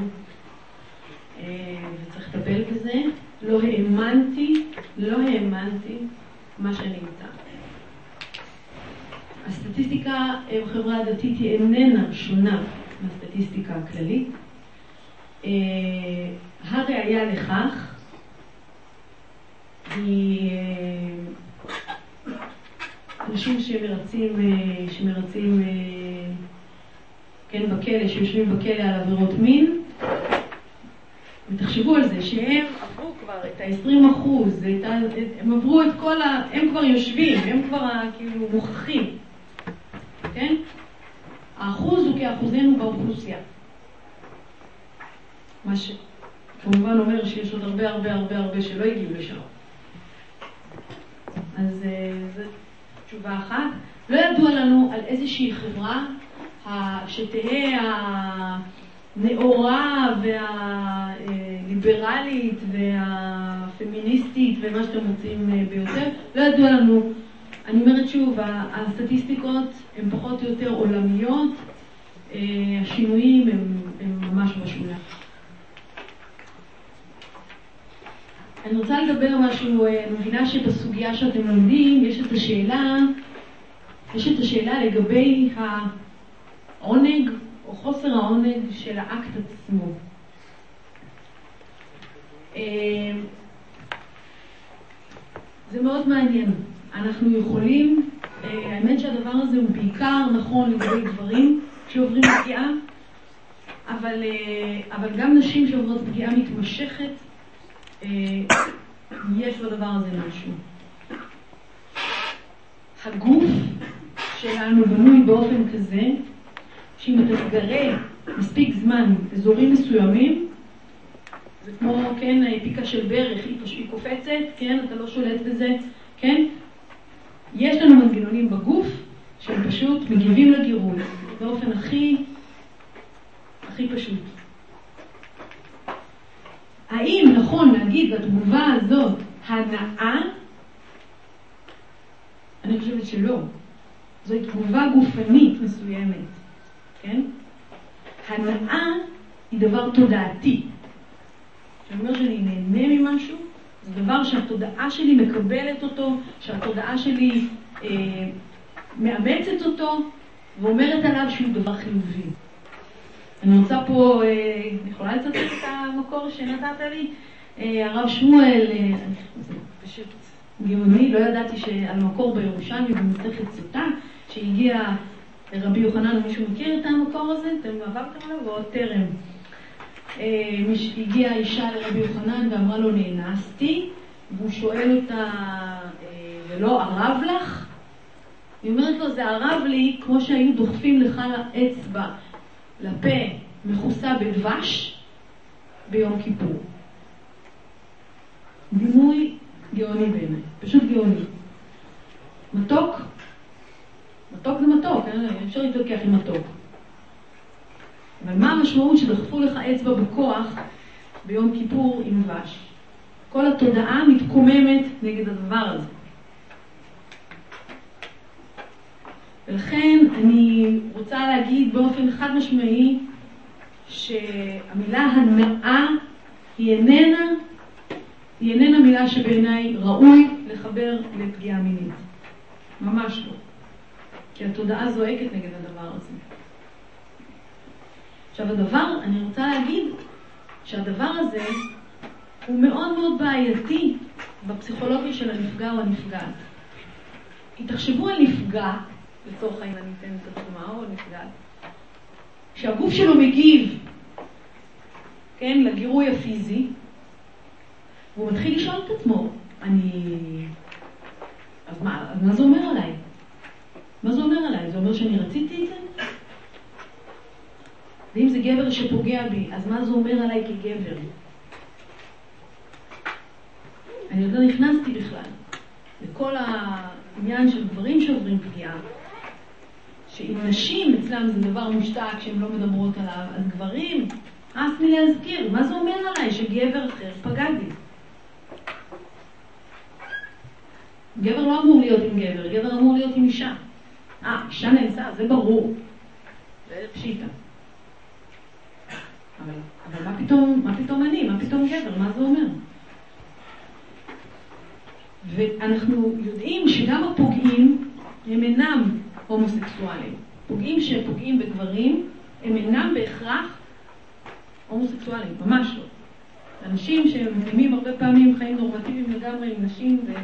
וצריך לטפל בזה. לא האמנתי, לא האמנתי מה שאני איתה. הסטטיסטיקה בחברה הדתית היא איננה שונה מהסטטיסטיקה הכללית. הראיה לכך היא אנשים שמרצים, שמרצים כן, בכלא, שיושבים בכלא על עבירות מין, ותחשבו על זה שהם עברו כבר את ה-עשרים אחוז, את ה... הם עברו את כל ה... הם כבר יושבים, הם כבר כאילו מוכחים, כן? האחוז הוא כאחוזנו באוכלוסייה. מה שכמובן אומר שיש עוד הרבה הרבה הרבה הרבה שלא הגיעו לשם. אז זו תשובה אחת. לא ידוע לנו על איזושהי חברה שתהא הנאורה והליברלית והפמיניסטית ומה שאתם רוצים ביותר. לא ידוע לנו, אני אומרת שוב, הסטטיסטיקות הן פחות או יותר עולמיות, השינויים הם, הם ממש בשוליים. אני רוצה לדבר משהו, אני מבינה שבסוגיה שאתם לומדים יש את השאלה, יש את השאלה לגבי העונג או חוסר העונג של האקט עצמו. זה מאוד מעניין. אנחנו יכולים, האמת שהדבר הזה הוא בעיקר נכון לגבי גברים שעוברים פגיעה, אבל, אבל גם נשים שעוברות פגיעה מתמשכת, יש בדבר הזה משהו. הגוף שלנו בנוי באופן כזה, שאם אתה תגרה מספיק זמן אזורים מסוימים, זה כמו, כן, האפיקה של ברך, היא קופצת, כן, אתה לא שולט בזה, כן? יש לנו מנגנונים בגוף שהם פשוט מגיבים לגירוי באופן הכי, הכי פשוט. האם נכון להגיד בתגובה הזאת הנאה? אני חושבת שלא. זו תגובה גופנית מסוימת, כן? הנאה היא דבר תודעתי. כשאני אומר שאני נהנה ממשהו, זה דבר שהתודעה שלי מקבלת אותו, שהתודעה שלי אה, מאמצת אותו, ואומרת עליו שהוא דבר חיובי. אני רוצה פה, אה, אני יכולה לצטט את המקור שנתת לי? אה, הרב שמואל, אה, זה פשוט גאוני, לא ידעתי שעל מקור בירושלמי במסכת סוטה, שהגיע רבי יוחנן, מישהו מכיר את המקור הזה? אתם עברתם עליו? או טרם? הגיעה אישה לרבי יוחנן ואמרה לו נאנסתי, והוא שואל אותה, ולא ערב לך? היא אומרת לו, זה ערב לי כמו שהיו דוחפים לך לאצבע, לפה מכוסה בדבש ביום כיפור. דימוי גאוני בעיניי, פשוט גאוני. מתוק? מתוק זה מתוק, אפשר להתווכח עם מתוק. אבל מה המשמעות שדחפו לך אצבע בכוח ביום כיפור עם דבש? כל התודעה מתקוממת נגד הדבר הזה. ולכן אני רוצה להגיד באופן חד משמעי שהמילה הנאה היא איננה, היא איננה מילה שבעיניי ראוי לחבר לפגיעה מינית. ממש לא. כי התודעה זועקת נגד הדבר הזה. עכשיו הדבר, אני רוצה להגיד שהדבר הזה הוא מאוד מאוד בעייתי בפסיכולוגיה של הנפגע או הנפגעת. כי תחשבו על נפגע, לצורך העניין אני אתן את הדוגמה, או נפגעת, שהגוף שלו מגיב, כן, לגירוי הפיזי, והוא מתחיל לשאול את עצמו, אני... אז מה, אז מה זה אומר עליי? מה זה אומר עליי? זה אומר שאני רציתי את זה? ואם זה גבר שפוגע בי, אז מה זה אומר עליי כגבר? אני עוד לא נכנסתי בכלל לכל העניין של גברים שעוברים פגיעה, שאם נשים אצלם זה דבר מושתק שהן לא מדברות עליו, אז גברים, אז תני להזכיר, מה זה אומר עליי שגבר אחר פגע בי? גבר לא אמור להיות עם גבר, גבר אמור להיות עם אישה. אה, אישה נאנסה, זה ברור. זה פשיטה. אבל, אבל מה פתאום, מה פתאום אני? מה פתאום גבר? מה זה אומר? ואנחנו יודעים שגם הפוגעים הם אינם הומוסקסואלים. פוגעים שפוגעים בגברים הם אינם בהכרח הומוסקסואלים, ממש לא. אנשים שמתאימים הרבה פעמים חיים נורמטיביים לגמרי עם נשים ו...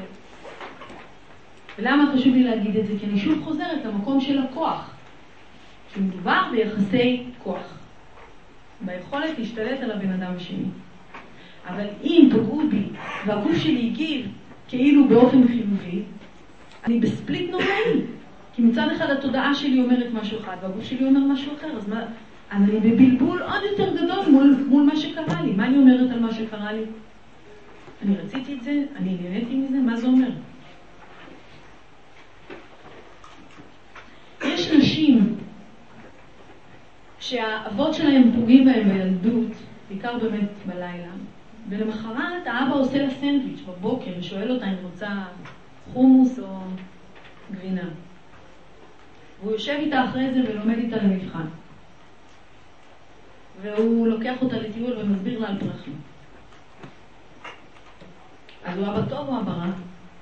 ולמה חשוב לי להגיד את זה? כי אני שוב חוזרת למקום של הכוח. שמדובר ביחסי כוח. ביכולת להשתלט על הבן אדם השני. אבל אם פגעו בי והגוף שלי הגיב כאילו באופן חיובי, אני בספליט נורמלי. כי מצד אחד התודעה שלי אומרת משהו אחד והגוף שלי אומר משהו אחר. אז, מה, אז אני בבלבול עוד יותר גדול מול, מול מה שקרה לי. מה אני אומרת על מה שקרה לי? אני רציתי את זה? אני נהניתי מזה? מה זה אומר? נשים שהאבות שלהם פוגעים בהם בילדות, בעיקר באמת בלילה, ולמחרת האבא עושה לה סנדוויץ' בבוקר ושואל אותה אם רוצה חומוס או גבינה. והוא יושב איתה אחרי זה ולומד איתה למבחן. והוא לוקח אותה לטיול ומסביר לה על פרחים. אז הוא אבא טוב או אבא רע?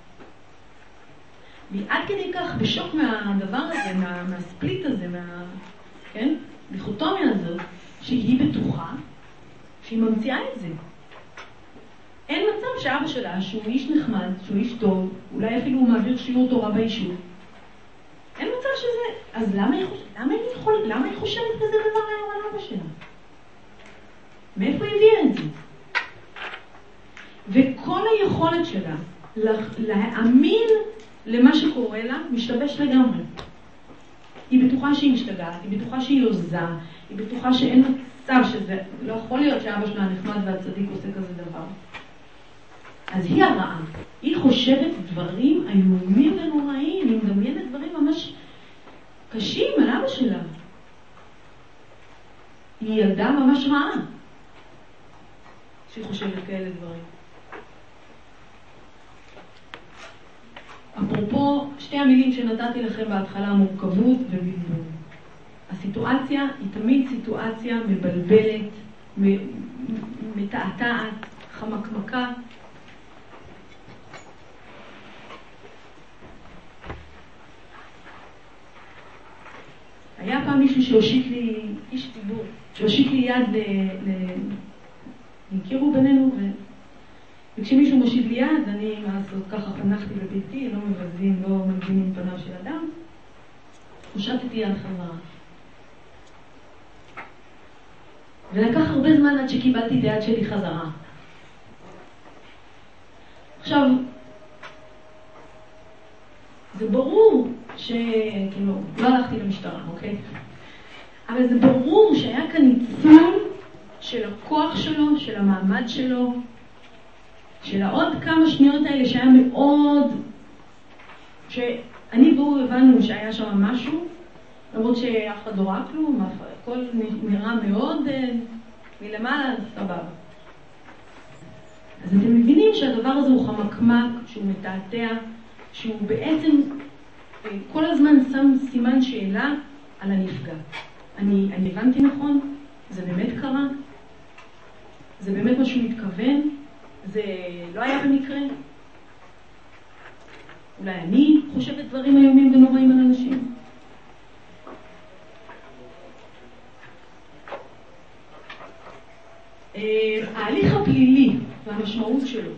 והיא עד כדי כך בשוק מהדבר הזה, מה, מהספליט הזה, מה, כן? דיכוטומיה הזאת, שהיא בטוחה שהיא ממציאה את זה. אין מצב שאבא שלה, שהוא איש נחמד, שהוא איש טוב, אולי אפילו הוא מעביר שיעור תורה ביישוב. אין מצב שזה... אז למה היא חושבת, למה היא יכולה, למה היא חושבת כזה דבר היום על אבא שלה? מאיפה היא הביאה את זה? וכל היכולת שלה להאמין למה שקורה לה משתבש לגמרי. היא בטוחה שהיא משתגעת, היא בטוחה שהיא עוזה, היא בטוחה שאין מצב שזה... לא יכול להיות שאבא שלה נחמד והצדיק עושה כזה דבר. אז היא הרעה. היא חושבת דברים איומים ונוראים, היא מדמיינת דברים ממש קשים על אבא שלה. היא ילדה ממש רעה שהיא חושבת כאלה דברים. אפרופו שתי המילים שנתתי לכם בהתחלה, מורכבות ובלבול. הסיטואציה היא תמיד סיטואציה מבלבלת, מתעתעת, חמקמקה. היה פעם מישהו שהושיט לי, איש ציבור, שהושיט לי יד ל... ל... הכירו בינינו, ו... וכשמישהו מושיט לי יד, אני מה לעשות, ככה חנכתי לביתי, לא מבזים, לא מגבינים פניו של אדם, הושטתי יד חזרה. ולקח הרבה זמן עד שקיבלתי את היד שלי חזרה. עכשיו, זה ברור שכאילו, לא הלכתי למשטרה, אוקיי? אבל זה ברור שהיה כאן ניצול של הכוח שלו, של המעמד שלו, של העוד כמה שניות האלה שהיה מאוד, שאני והוא הבנו שהיה שם משהו, למרות שאף אחד לא ראה כלום, הכל נראה מאוד מלמעלה, סבבה. אז אתם מבינים שהדבר הזה הוא חמקמק, שהוא מתעתע, שהוא בעצם כל הזמן שם סימן שאלה על הנפגע. אני, אני הבנתי נכון? זה באמת קרה? זה באמת מה שהוא מתכוון? זה לא היה במקרה? אולי אני חושבת דברים איומים ונוראים על אנשים? ההליך הפלילי והמשמעות שלו.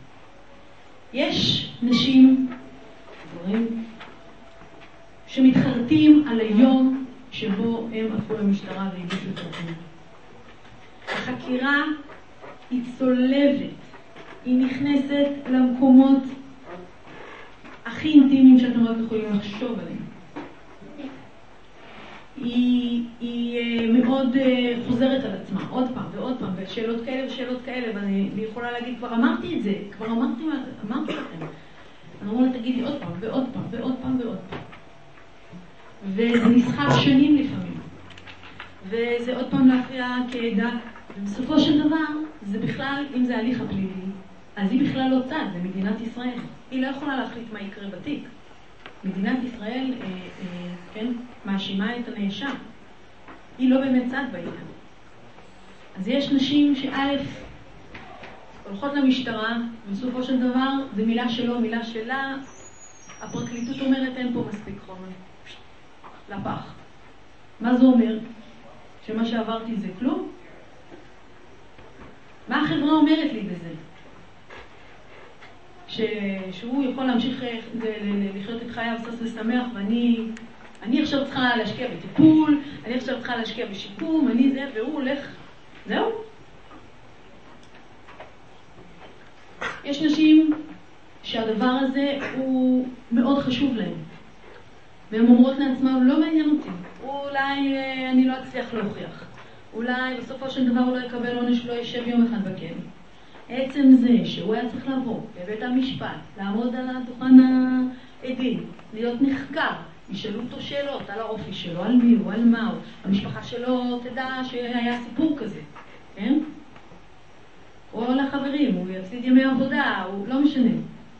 יש נשים, דברים, שמתחרטים על היום שבו הם הלכו למשטרה והגישו את התלונה. החקירה היא צולבת, היא נכנסת למקומות הכי אינטימיים שאתם רק יכולים לחשוב עליהם. היא, היא מאוד חוזרת על עצמה, עוד פעם ועוד פעם, ושאלות כאלה ושאלות כאלה, ואני יכולה להגיד, כבר אמרתי את זה, כבר אמרתי, אמרתי לכם. אני אומרת, תגידי עוד פעם ועוד פעם ועוד פעם ועוד פעם. וזה נסחב שנים לפעמים. וזה עוד פעם להפריע כעדה. ובסופו של דבר, זה בכלל, אם זה הליך הפלילי, אז היא בכלל לא צד, זה מדינת ישראל. היא לא יכולה להחליט מה יקרה בתיק. מדינת ישראל, אה, אה, כן, מאשימה את הנאשם. היא לא באמת צד בעניין. אז יש נשים שא' הולכות למשטרה, ובסופו של דבר, זה מילה שלו, מילה שלה, הפרקליטות אומרת, אין פה מספיק חומר. לפח. מה זה אומר? שמה שעברתי זה כלום? מה החברה אומרת לי בזה? ש... שהוא יכול להמשיך לחיות את חייו סוס ושמח, ואני אני עכשיו צריכה להשקיע בטיפול, אני עכשיו צריכה להשקיע בשיקום, אני זה, והוא הולך, זהו. יש נשים שהדבר הזה הוא מאוד חשוב להם, והן אומרות לעצמם, לא מעניין אותי, אולי אני לא אצליח להוכיח, אולי בסופו של דבר הוא לא יקבל עונש, לא יישב יום אחד בכלא. עצם זה שהוא היה צריך לבוא בבית המשפט, לעמוד על הדוכן העדים, להיות נחקר, ישאלו אותו שאלות על האופי שלו, על מי הוא, על מה הוא, המשפחה שלו תדע שהיה סיפור כזה, כן? או על החברים, הוא יפסיד ימי עבודה, הוא לא משנה.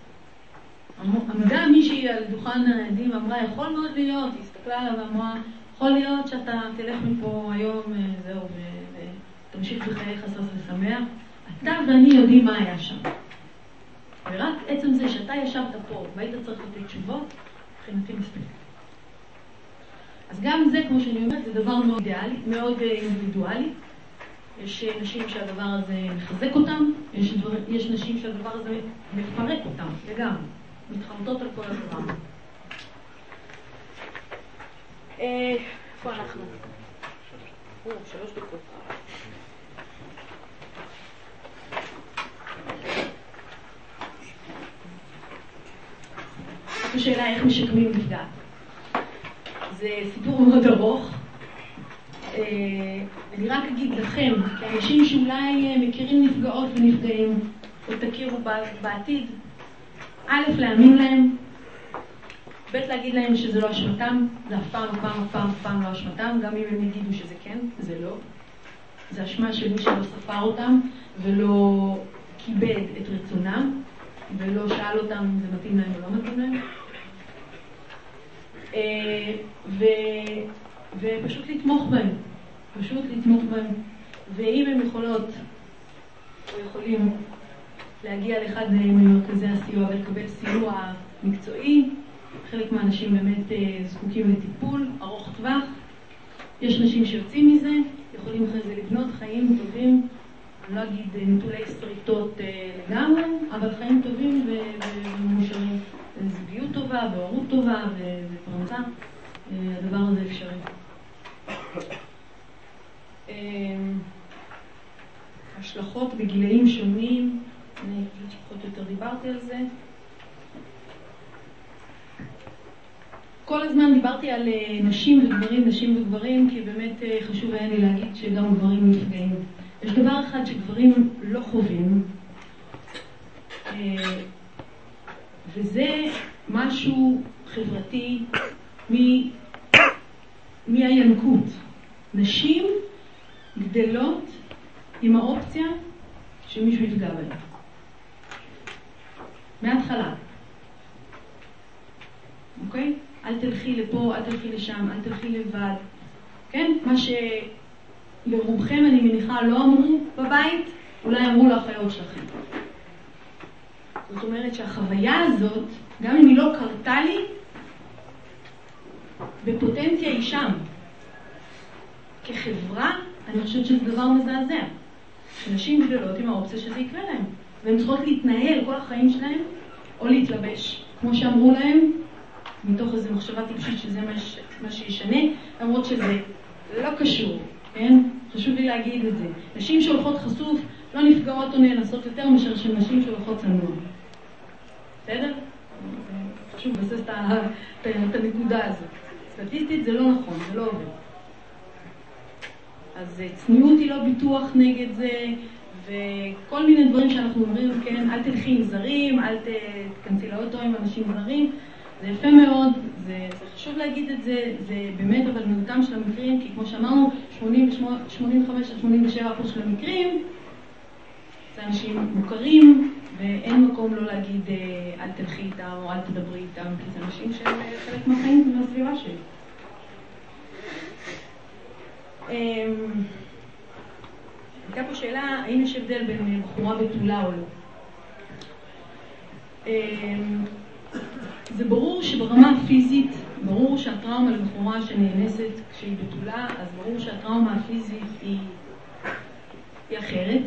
עמדה מישהי על דוכן העדים ואמרה, יכול מאוד להיות, היא הסתכלה עליו ואמרה, יכול להיות שאתה תלך מפה היום, זהו, ותמשיך בחייך חסוס ושמח. אתה ואני יודעים מה היה שם. ורק עצם זה שאתה ישבת פה והיית צריך לתת תשובות, מבחינתי מספיק. אז גם זה, כמו שאני אומרת, זה דבר מאוד אידיאלי, מאוד אינדיבידואלי. יש נשים שהדבר הזה מחזק אותם, יש, דבר, יש נשים שהדבר הזה מפרק אותם, לגמרי. מתחרטות על כל הדבר. איפה אנחנו? או, שלוש דקות. השאלה איך משקמים נפגעת. זה סיפור מאוד ארוך. אני רק אגיד לכם, כאנשים שאולי מכירים נפגעות ונפגעים, או תכירו בעתיד, א', להאמין להם, ב', להגיד להם שזה לא אשמתם, זה אף פעם, אף פעם, אף פעם, אף פעם לא אשמתם, גם אם הם יגידו שזה כן, זה לא. זה אשמה של מי שלא ספר אותם, ולא כיבד את רצונם, ולא שאל אותם אם זה מתאים להם או לא מתאים להם. ו... ופשוט לתמוך בהם, פשוט לתמוך בהם. ואם הם יכולות או יכולים להגיע לאחד ממרכזי הסיוע ולקבל סיוע מקצועי, חלק מהאנשים באמת זקוקים לטיפול ארוך טווח. יש נשים שיוצאים מזה, יכולים אחרי זה לבנות חיים טובים, אני לא אגיד נטולי שריטות לגמרי, אבל חיים טובים ומאושרים. זוגיות טובה, והורות טובה ופרנסה, הדבר הזה אפשרי. השלכות בגילאים שונים, אני פחות או יותר דיברתי על זה. כל הזמן דיברתי על נשים וגברים, נשים וגברים, כי באמת חשוב היה לי להגיד שגם גברים נפגעים. יש דבר אחד שגברים לא חווים, וזה משהו חברתי מהינקות. נשים גדלות עם האופציה שמישהו יפגע בהם. מההתחלה. אוקיי? אל תלכי לפה, אל תלכי לשם, אל תלכי לבד. כן? מה שלרובכם אני מניחה לא אמרו בבית, אולי אמרו לאחיות שלכם. זאת אומרת שהחוויה הזאת, גם אם היא לא קרתה לי, בפוטנציה היא שם. כחברה, אני חושבת שזה דבר מזעזע. שנשים גדלות עם האופציה שזה יקרה להם. והן צריכות להתנהל כל החיים שלהם, או להתלבש, כמו שאמרו להם, מתוך איזו מחשבה טיפשית שזה מה, ש... מה שישנה, למרות שזה לא קשור, כן? חשוב לי להגיד את זה. נשים שהולכות חשוף לא נפגעות או נאנסות יותר מאשר של נשים שהולכות צנוע. בסדר? חשוב לבסס את, ה... את הנקודה הזאת. סטטיסטית זה לא נכון, זה לא עובד. אז צניעות היא לא ביטוח נגד זה, וכל מיני דברים שאנחנו אומרים, כן, אל תלכי עם זרים, אל תכנסי לאוטו עם אנשים זרים, זה יפה מאוד, זה, זה חשוב להגיד את זה, זה באמת אבל מיעוטם של המקרים, כי כמו שאמרנו, שמונים וחמש עד שמונים ושבע אחוז של המקרים, זה אנשים מוכרים, ואין מקום לא להגיד אל תלכי איתם או אל תדברי איתם, כי זה אנשים שהם חלק מהחיים ומהסביבה שלי. הייתה פה שאלה, האם יש הבדל בין בחורה בתולה או לא? זה ברור שברמה הפיזית, ברור שהטראומה לבחורה שנאנסת כשהיא בתולה, אז ברור שהטראומה הפיזית היא, היא אחרת.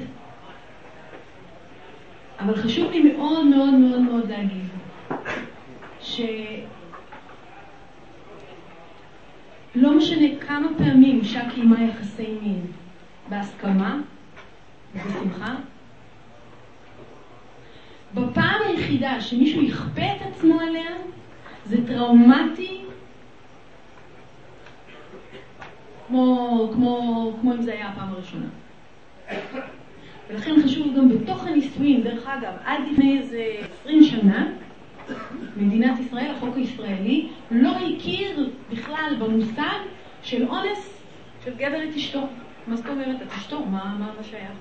אבל חשוב לי מאוד מאוד מאוד מאוד להגיד שלא משנה כמה פעמים אישה קיימה יחסי מין בהסכמה ובשמחה, בפעם היחידה שמישהו יכפה את עצמו עליה, זה טראומטי, כמו, כמו, כמו אם זה היה הפעם הראשונה. ולכן חשוב גם בתוך הניסויים, דרך אגב, עד לפני איזה עשרים שנה, מדינת ישראל, החוק הישראלי, לא הכיר בכלל במושג של אונס של גבר את אשתו. מה זאת אומרת? את אשתו? מה, מה, מה שייך?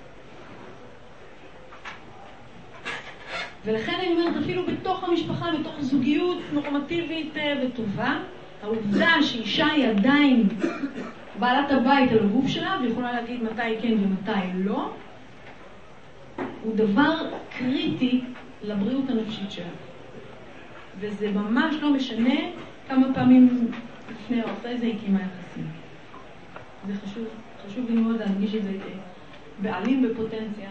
ולכן אני אומרת, אפילו בתוך המשפחה, בתוך זוגיות נורמטיבית וטובה, העובדה שאישה היא עדיין בעלת הבית על הגוף שלה, ויכולה להגיד מתי כן ומתי לא, הוא דבר קריטי לבריאות הנפשית שלה. וזה ממש לא משנה כמה פעמים לפני או אחרי זה היא קיימה יחסים. זה חשוב, חשוב לי מאוד להדגיש את זה כבעלים בפוטנציה.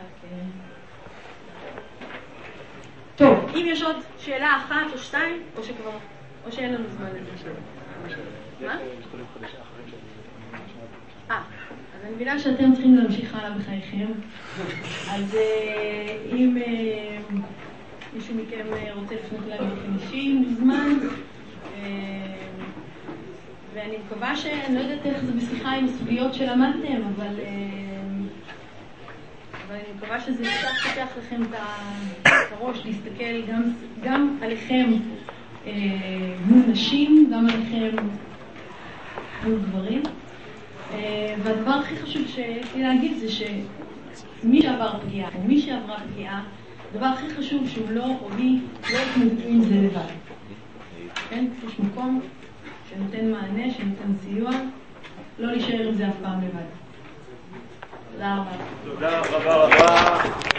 טוב, אם יש עוד שאלה אחת או שתיים, או שכבר, או שאין לנו זמן לזה. מה? אה, אז אני מבינה שאתם צריכים להמשיך הלאה בחייכם. אז אם מישהו מכם רוצה לפנות אליי באופן אישי מזמן, ואני מקווה שאני לא יודעת איך זה בשיחה עם הסוגיות שלמדתם, אבל אבל אני מקווה שזה קצת פותח לכם את הראש להסתכל גם, גם עליכם אה, מול נשים, גם עליכם מול גברים. אה, והדבר הכי חשוב שיש לי להגיד זה שמי שעבר פגיעה, או מי שעברה פגיעה, הדבר הכי חשוב שהוא לא או היא לא יתמודדו עם זה לבד. כן? יש מקום שנותן מענה, שנותן סיוע, לא להישאר עם זה אף פעם לבד. תודה רבה. תודה רבה רבה.